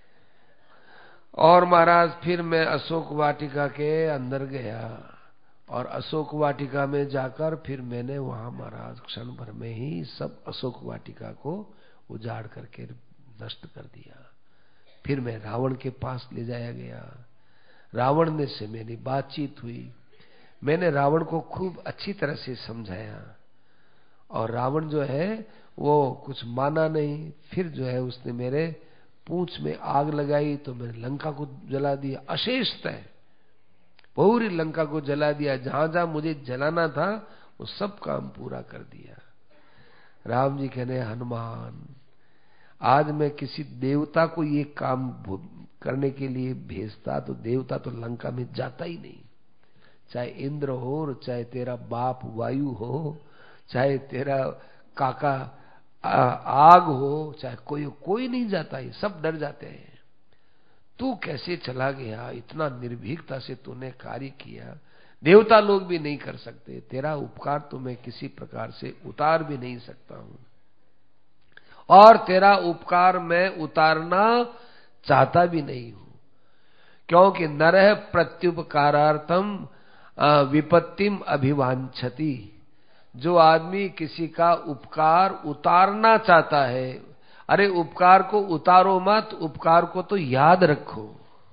और महाराज फिर मैं अशोक वाटिका के अंदर गया, और अशोक वाटिका में जाकर फिर मैंने वहां महाराज क्षण भर में ही सब अशोक वाटिका को उजाड़ करके नष्ट कर दिया। फिर मैं रावण के पास ले जाया गया, रावण ने से मेरी बातचीत हुई। मैंने रावण को खूब अच्छी तरह से समझाया, और रावण जो है वो कुछ माना नहीं। फिर जो है उसने मेरे पूंछ में आग लगाई तो मैंने लंका को जला दिया, अशेषतः पूरी लंका को जला दिया। जहां जहां मुझे जलाना था वो सब काम पूरा कर दिया। राम जी कहने, हनुमान, आज मैं किसी देवता को ये काम करने के लिए भेजता तो देवता तो लंका में जाता ही नहीं। चाहे इंद्र हो, चाहे तेरा बाप वायु हो, चाहे तेरा काका आग हो, चाहे कोई नहीं जाता, ये सब डर जाते हैं। तू कैसे चला गया? इतना निर्भीकता से तूने कार्य किया, देवता लोग भी नहीं कर सकते। तेरा उपकार तो मैं किसी प्रकार से उतार भी नहीं सकता हूं, और तेरा उपकार मैं उतारना चाहता भी नहीं हूं, क्योंकि नरः प्रत्युपकारार्थम विपत्तिम अभिवांछति। जो आदमी किसी का उपकार उतारना चाहता है, अरे उपकार को उतारो मत, उपकार को तो याद रखो।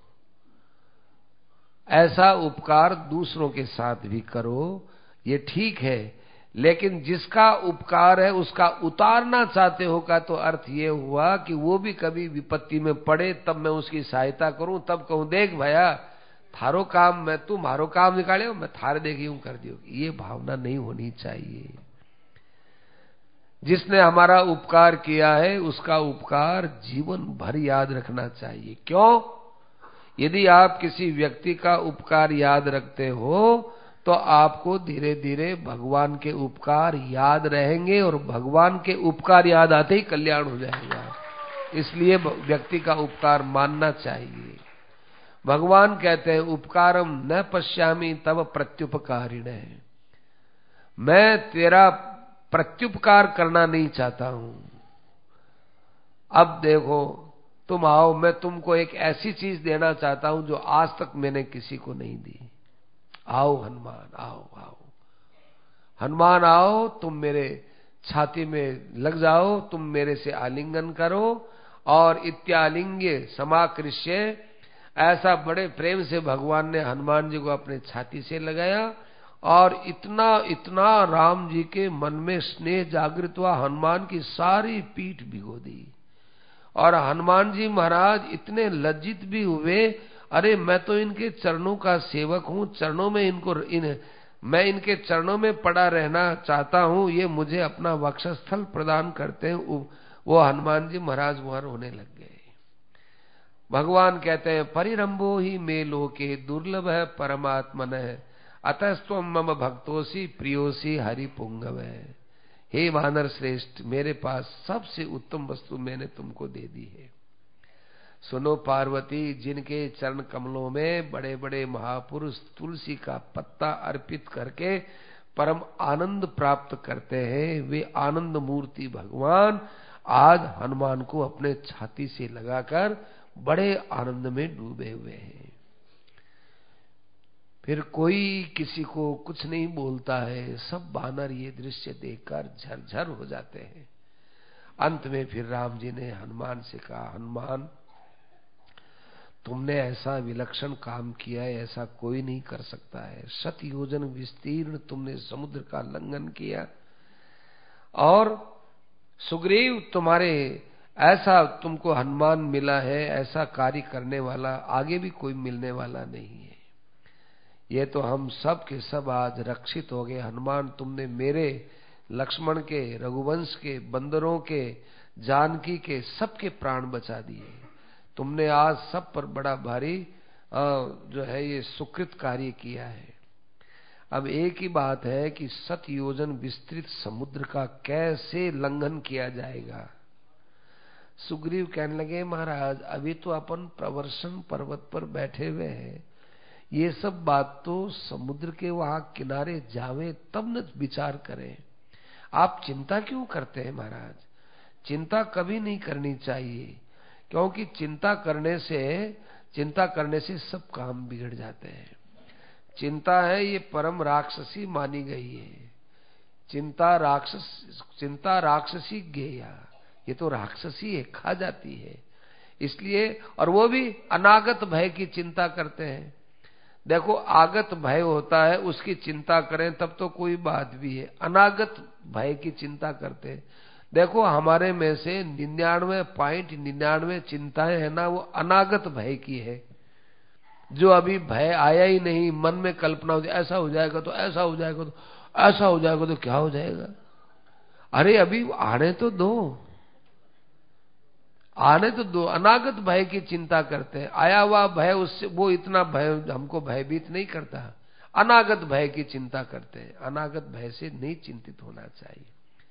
ऐसा उपकार दूसरों के साथ भी करो, ये ठीक है, लेकिन जिसका उपकार है उसका उतारना चाहते हो का तो अर्थ ये हुआ कि वो भी कभी विपत्ति में पड़े तब मैं उसकी सहायता करूं, तब कहूं देख भैया थारो काम मैं तू मारो काम निकाले, मैं थारे देखी हूं कर दियो। ये भावना नहीं होनी चाहिए। जिसने हमारा उपकार किया है उसका उपकार जीवन भर याद रखना चाहिए। क्यों? यदि आप किसी व्यक्ति का उपकार याद रखते हो तो आपको धीरे धीरे भगवान के उपकार याद रहेंगे और भगवान के उपकार याद आते ही कल्याण हो जाएगा। इसलिए व्यक्ति का उपकार मानना चाहिए। भगवान कहते हैं उपकारम न पश्यामि तव प्रत्युपकारिणे, मैं तेरा प्रत्युपकार करना नहीं चाहता हूं। अब देखो तुम आओ, मैं तुमको एक ऐसी चीज देना चाहता हूं जो आज तक मैंने किसी को नहीं दी। आओ हनुमान, आओ आओ हनुमान, आओ तुम मेरे छाती में लग जाओ, तुम मेरे से आलिंगन करो। और इत्यालिंगे समाकृष्य, ऐसा बड़े प्रेम से भगवान ने हनुमान जी को अपने छाती से लगाया और इतना इतना राम जी के मन में स्नेह जागृत हुआ, हनुमान की सारी पीठ भिगो दी। और हनुमान जी महाराज इतने लज्जित भी हुए, अरे मैं तो इनके चरणों का सेवक हूं, चरणों में मैं इनके चरणों में पड़ा रहना चाहता हूं, ये मुझे अपना वक्षस्थल प्रदान करते हैं। वो हनुमान जी महाराज वहां रोने लग गए। भगवान कहते हैं परिरंभो ही मे लोके दुर्लभ है परमात्मन है, अतस्त्वम मम भक्तोसी प्रियोसी हरि पुंगव है। हे वानर श्रेष्ठ, मेरे पास सबसे उत्तम वस्तु मैंने तुमको दे दी है। सुनो पार्वती, जिनके चरण कमलों में बड़े बड़े महापुरुष तुलसी का पत्ता अर्पित करके परम आनंद प्राप्त करते हैं, वे आनंद मूर्ति भगवान आज हनुमान को अपने छाती से लगाकर बड़े आनंद में डूबे हुए हैं। फिर कोई किसी को कुछ नहीं बोलता है, सब वानर ये दृश्य देखकर झरझर हो जाते हैं। अंत में फिर राम जी ने हनुमान से कहा, हनुमान तुमने ऐसा विलक्षण काम किया है, ऐसा कोई नहीं कर सकता है। 7 योजन विस्तीर्ण तुमने समुद्र का लंघन किया और सुग्रीव तुम्हारे ऐसा तुमको हनुमान मिला है, ऐसा कार्य करने वाला आगे भी कोई मिलने वाला नहीं है। ये तो हम सब के सब आज रक्षित हो गए। हनुमान तुमने मेरे, लक्ष्मण के, रघुवंश के, बंदरों के, जानकी के सबके प्राण बचा दिए। तुमने आज सब पर बड़ा भारी जो है ये सुकृत कार्य किया है। अब एक ही बात है कि 7 योजन विस्तृत समुद्र का कैसे लंघन किया जाएगा। सुग्रीव कहने लगे, महाराज अभी तो अपन प्रवर्षण पर्वत पर बैठे हुए हैं, ये सब बात तो समुद्र के वहां किनारे जावे तब न विचार करें। आप चिंता क्यों करते हैं महाराज? चिंता कभी नहीं करनी चाहिए, क्योंकि चिंता करने से सब काम बिगड़ जाते हैं। चिंता है ये परम राक्षसी मानी गई है। चिंता राक्षसी गेया, ये तो राक्षसी है, खा जाती है। इसलिए, और वो भी अनागत भय की चिंता करते हैं। देखो आगत भय होता है उसकी चिंता करें तब तो कोई बात भी है, अनागत भय की चिंता करते हैं। देखो हमारे में से 99.99 चिंताएं है ना, वो अनागत भय की है। जो अभी भय आया ही नहीं, मन में कल्पना होती ऐसा हो जाएगा तो ऐसा हो जाएगा तो ऐसा हो जाएगा तो क्या हो जाएगा। अरे अभी आने तो दो, अनागत भय की चिंता करते हैं। आया हुआ भय उससे वो इतना भय हमको भयभीत नहीं करता, अनागत भय की चिंता करते हैं। अनागत भय से नहीं चिंतित होना चाहिए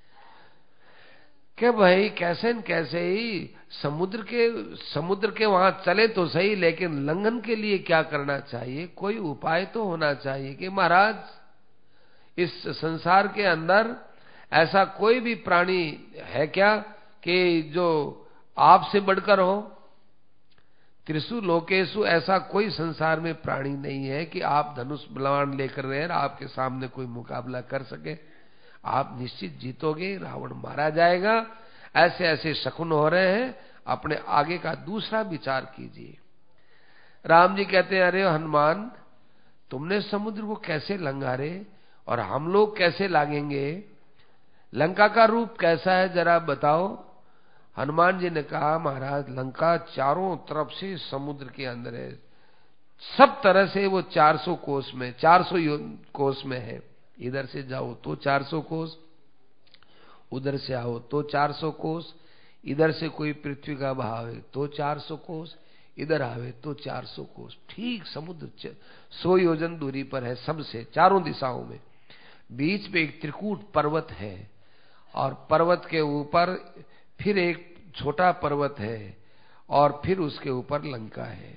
कि भाई कैसे न कैसे ही समुद्र के वहां चले तो सही, लेकिन लंघन के लिए क्या करना चाहिए, कोई उपाय तो होना चाहिए कि महाराज इस संसार के अंदर ऐसा कोई भी प्राणी है क्या कि जो आपसे बढ़कर हो। त्रिशु लोकेशु, ऐसा कोई संसार में प्राणी नहीं है कि आप धनुष बलवान लेकर रहे आपके सामने कोई मुकाबला कर सके। आप निश्चित जीतोगे, रावण मारा जाएगा। ऐसे ऐसे शकुन हो रहे हैं, अपने आगे का दूसरा विचार कीजिए। राम जी कहते हैं, अरे हनुमान तुमने समुद्र को कैसे लंघारे और हम लोग कैसे लागेंगे? लंका का रूप कैसा है जरा बताओ। हनुमान जी ने कहा, महाराज लंका चारों तरफ से समुद्र के अंदर है, सब तरह से वो 400 कोस में है। इधर से जाओ तो 400 कोस, उधर से आओ तो 400 कोस, इधर से कोई पृथ्वी का भाव है तो 400 कोस, इधर आवे तो 400 कोस। ठीक समुद्र 100 योजन दूरी पर है सबसे, चारों दिशाओं में। बीच में एक त्रिकूट पर्वत है और पर्वत के ऊपर फिर एक छोटा पर्वत है और फिर उसके ऊपर लंका है।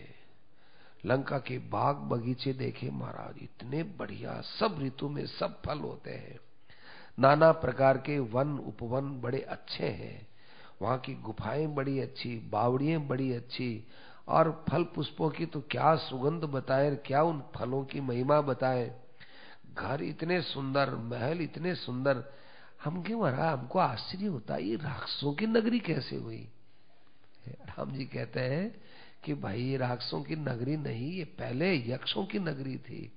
लंका के बाग बगीचे देखे महाराज, इतने बढ़िया, सब ऋतु में सब फल होते हैं, नाना प्रकार के वन उपवन बड़े अच्छे हैं, वहां की गुफाएं बड़ी अच्छी, बावड़ियां बड़ी अच्छी, और फल पुष्पों की तो क्या सुगंध बताए, क्या उन फलों की महिमा बताए। घर इतने सुंदर, महल इतने सुंदर। हम क्यों महाराज, हमको आश्चर्य होता है ये राक्षसों की नगरी कैसे हुई। राम जी कहते हैं कि भाई ये राक्षसों की नगरी नहीं, ये पहले यक्षों की नगरी थी,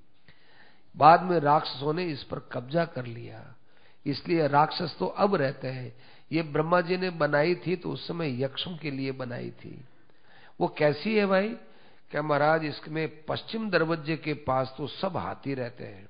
बाद में राक्षसों ने इस पर कब्जा कर लिया, इसलिए राक्षस तो अब रहते हैं। ये ब्रह्मा जी ने बनाई थी तो उस समय यक्षों के लिए बनाई थी। वो कैसी है भाई, क्या महाराज इसमें पश्चिम दरवाजे के पास तो सब हाथी रहते हैं,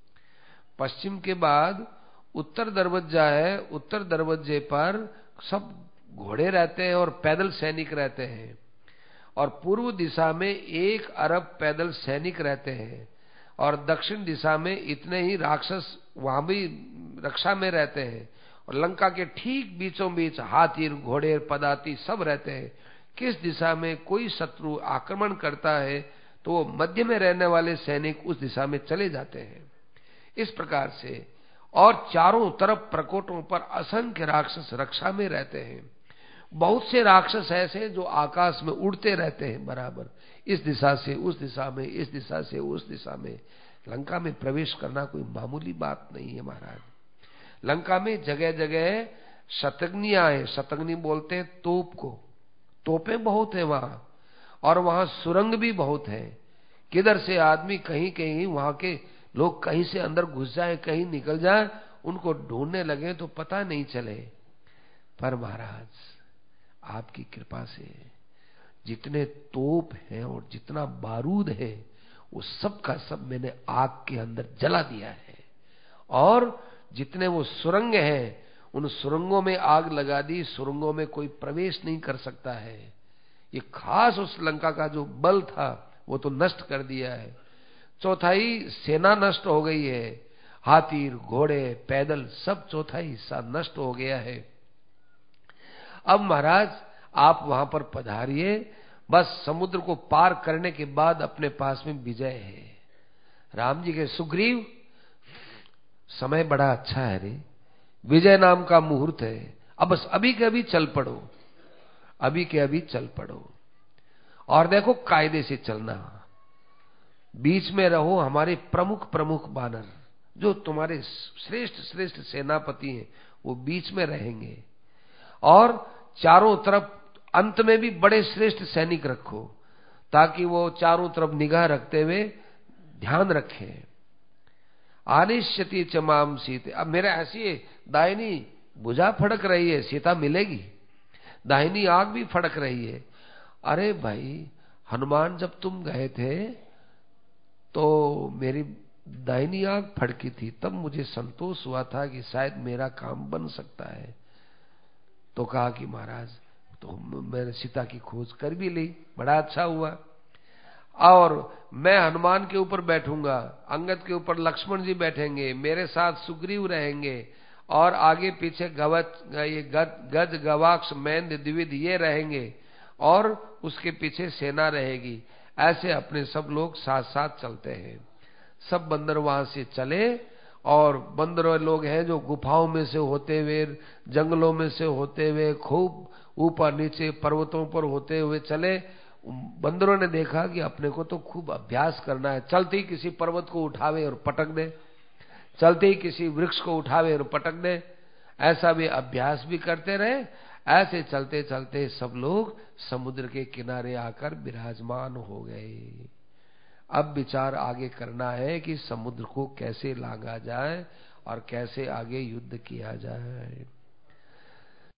पश्चिम के बाद उत्तर दरवाजा है, उत्तर दरवाजे पर सब घोड़े रहते हैं और पैदल सैनिक रहते हैं, और पूर्व दिशा में 1 अरब पैदल सैनिक रहते हैं, और दक्षिण दिशा में इतने ही राक्षस वहां भी रक्षा में रहते हैं, और लंका के ठीक बीचों बीच हाथी घोड़े पदाती सब रहते हैं। किस दिशा में कोई शत्रु आक्रमण करता है तो मध्य में रहने वाले सैनिक उस दिशा में चले जाते हैं। इस प्रकार से, और चारों तरफ प्रकोटों पर असंख्य राक्षस रक्षा में रहते हैं। बहुत से राक्षस ऐसे जो आकाश में उड़ते रहते हैं बराबर, इस दिशा से उस दिशा में, इस दिशा से उस दिशा में। लंका में प्रवेश करना कोई मामूली बात नहीं है महाराज। लंका में जगह जगह शतग्नियां हैं, शतग्नि बोलते हैं तोप को, तोपें बहुत है वहां, और वहां सुरंग भी बहुत है। किधर से आदमी कहीं कहीं वहां के लोग कहीं से अंदर घुस जाए, कहीं निकल जाए, उनको ढूंढने लगे तो पता नहीं चले। पर महाराज आपकी कृपा से जितने तोप हैं और जितना बारूद है वो सब का सब मैंने आग के अंदर जला दिया है, और जितने वो सुरंग हैं उन सुरंगों में आग लगा दी, सुरंगों में कोई प्रवेश नहीं कर सकता है। ये खास उस लंका का जो बल था वो तो नष्ट कर दिया है। चौथाई सेना नष्ट हो गई है, हाथी घोड़े पैदल सब चौथाई हिस्सा नष्ट हो गया है। अब महाराज आप वहां पर पधारिए, बस समुद्र को पार करने के बाद अपने पास में विजय है। राम जी के सुग्रीव, समय बड़ा अच्छा है रे, विजय नाम का मुहूर्त है, अब बस अभी के अभी चल पड़ो, अभी के अभी चल पड़ो। और देखो कायदे से चलना, बीच में रहो हमारे प्रमुख प्रमुख बानर, जो तुम्हारे श्रेष्ठ श्रेष्ठ सेनापति हैं वो बीच में रहेंगे, और चारों तरफ अंत में भी बड़े श्रेष्ठ सैनिक रखो ताकि वो चारों तरफ निगाह रखते हुए ध्यान रखें। आनिश्यति चमाम सीते, अब मेरा ऐसी दाहिनी भुजा फड़क रही है, सीता मिलेगी, दाहिनी आंख भी फड़क रही है। अरे भाई हनुमान जब तुम गए थे तो मेरी दाहिनी आंख फड़की थी, तब मुझे संतोष हुआ था कि शायद मेरा काम बन सकता है। तो कहा कि महाराज तो मैंने सीता की खोज कर भी ली, बड़ा अच्छा हुआ, और मैं हनुमान के ऊपर बैठूंगा, अंगद के ऊपर लक्ष्मण जी बैठेंगे, मेरे साथ सुग्रीव रहेंगे, और आगे पीछे गज गवाक्ष मैंद द्विविध ये रहेंगे, और उसके पीछे सेना रहेगी। ऐसे अपने सब लोग साथ साथ चलते हैं। सब बंदर वहां से चले, और बंदर लोग हैं जो गुफाओं में से होते हुए, जंगलों में से होते हुए, खूब ऊपर नीचे पर्वतों पर होते हुए चले। बंदरों ने देखा कि अपने को तो खूब अभ्यास करना है, चलते ही किसी पर्वत को उठावे और पटक दे, चलते ही किसी वृक्ष को उठावे और पटक दे, ऐसा भी अभ्यास भी करते रहे। ऐसे चलते चलते सब लोग समुद्र के किनारे आकर विराजमान हो गए। अब विचार आगे करना है कि समुद्र को कैसे लांघा जाए और कैसे आगे युद्ध किया जाए।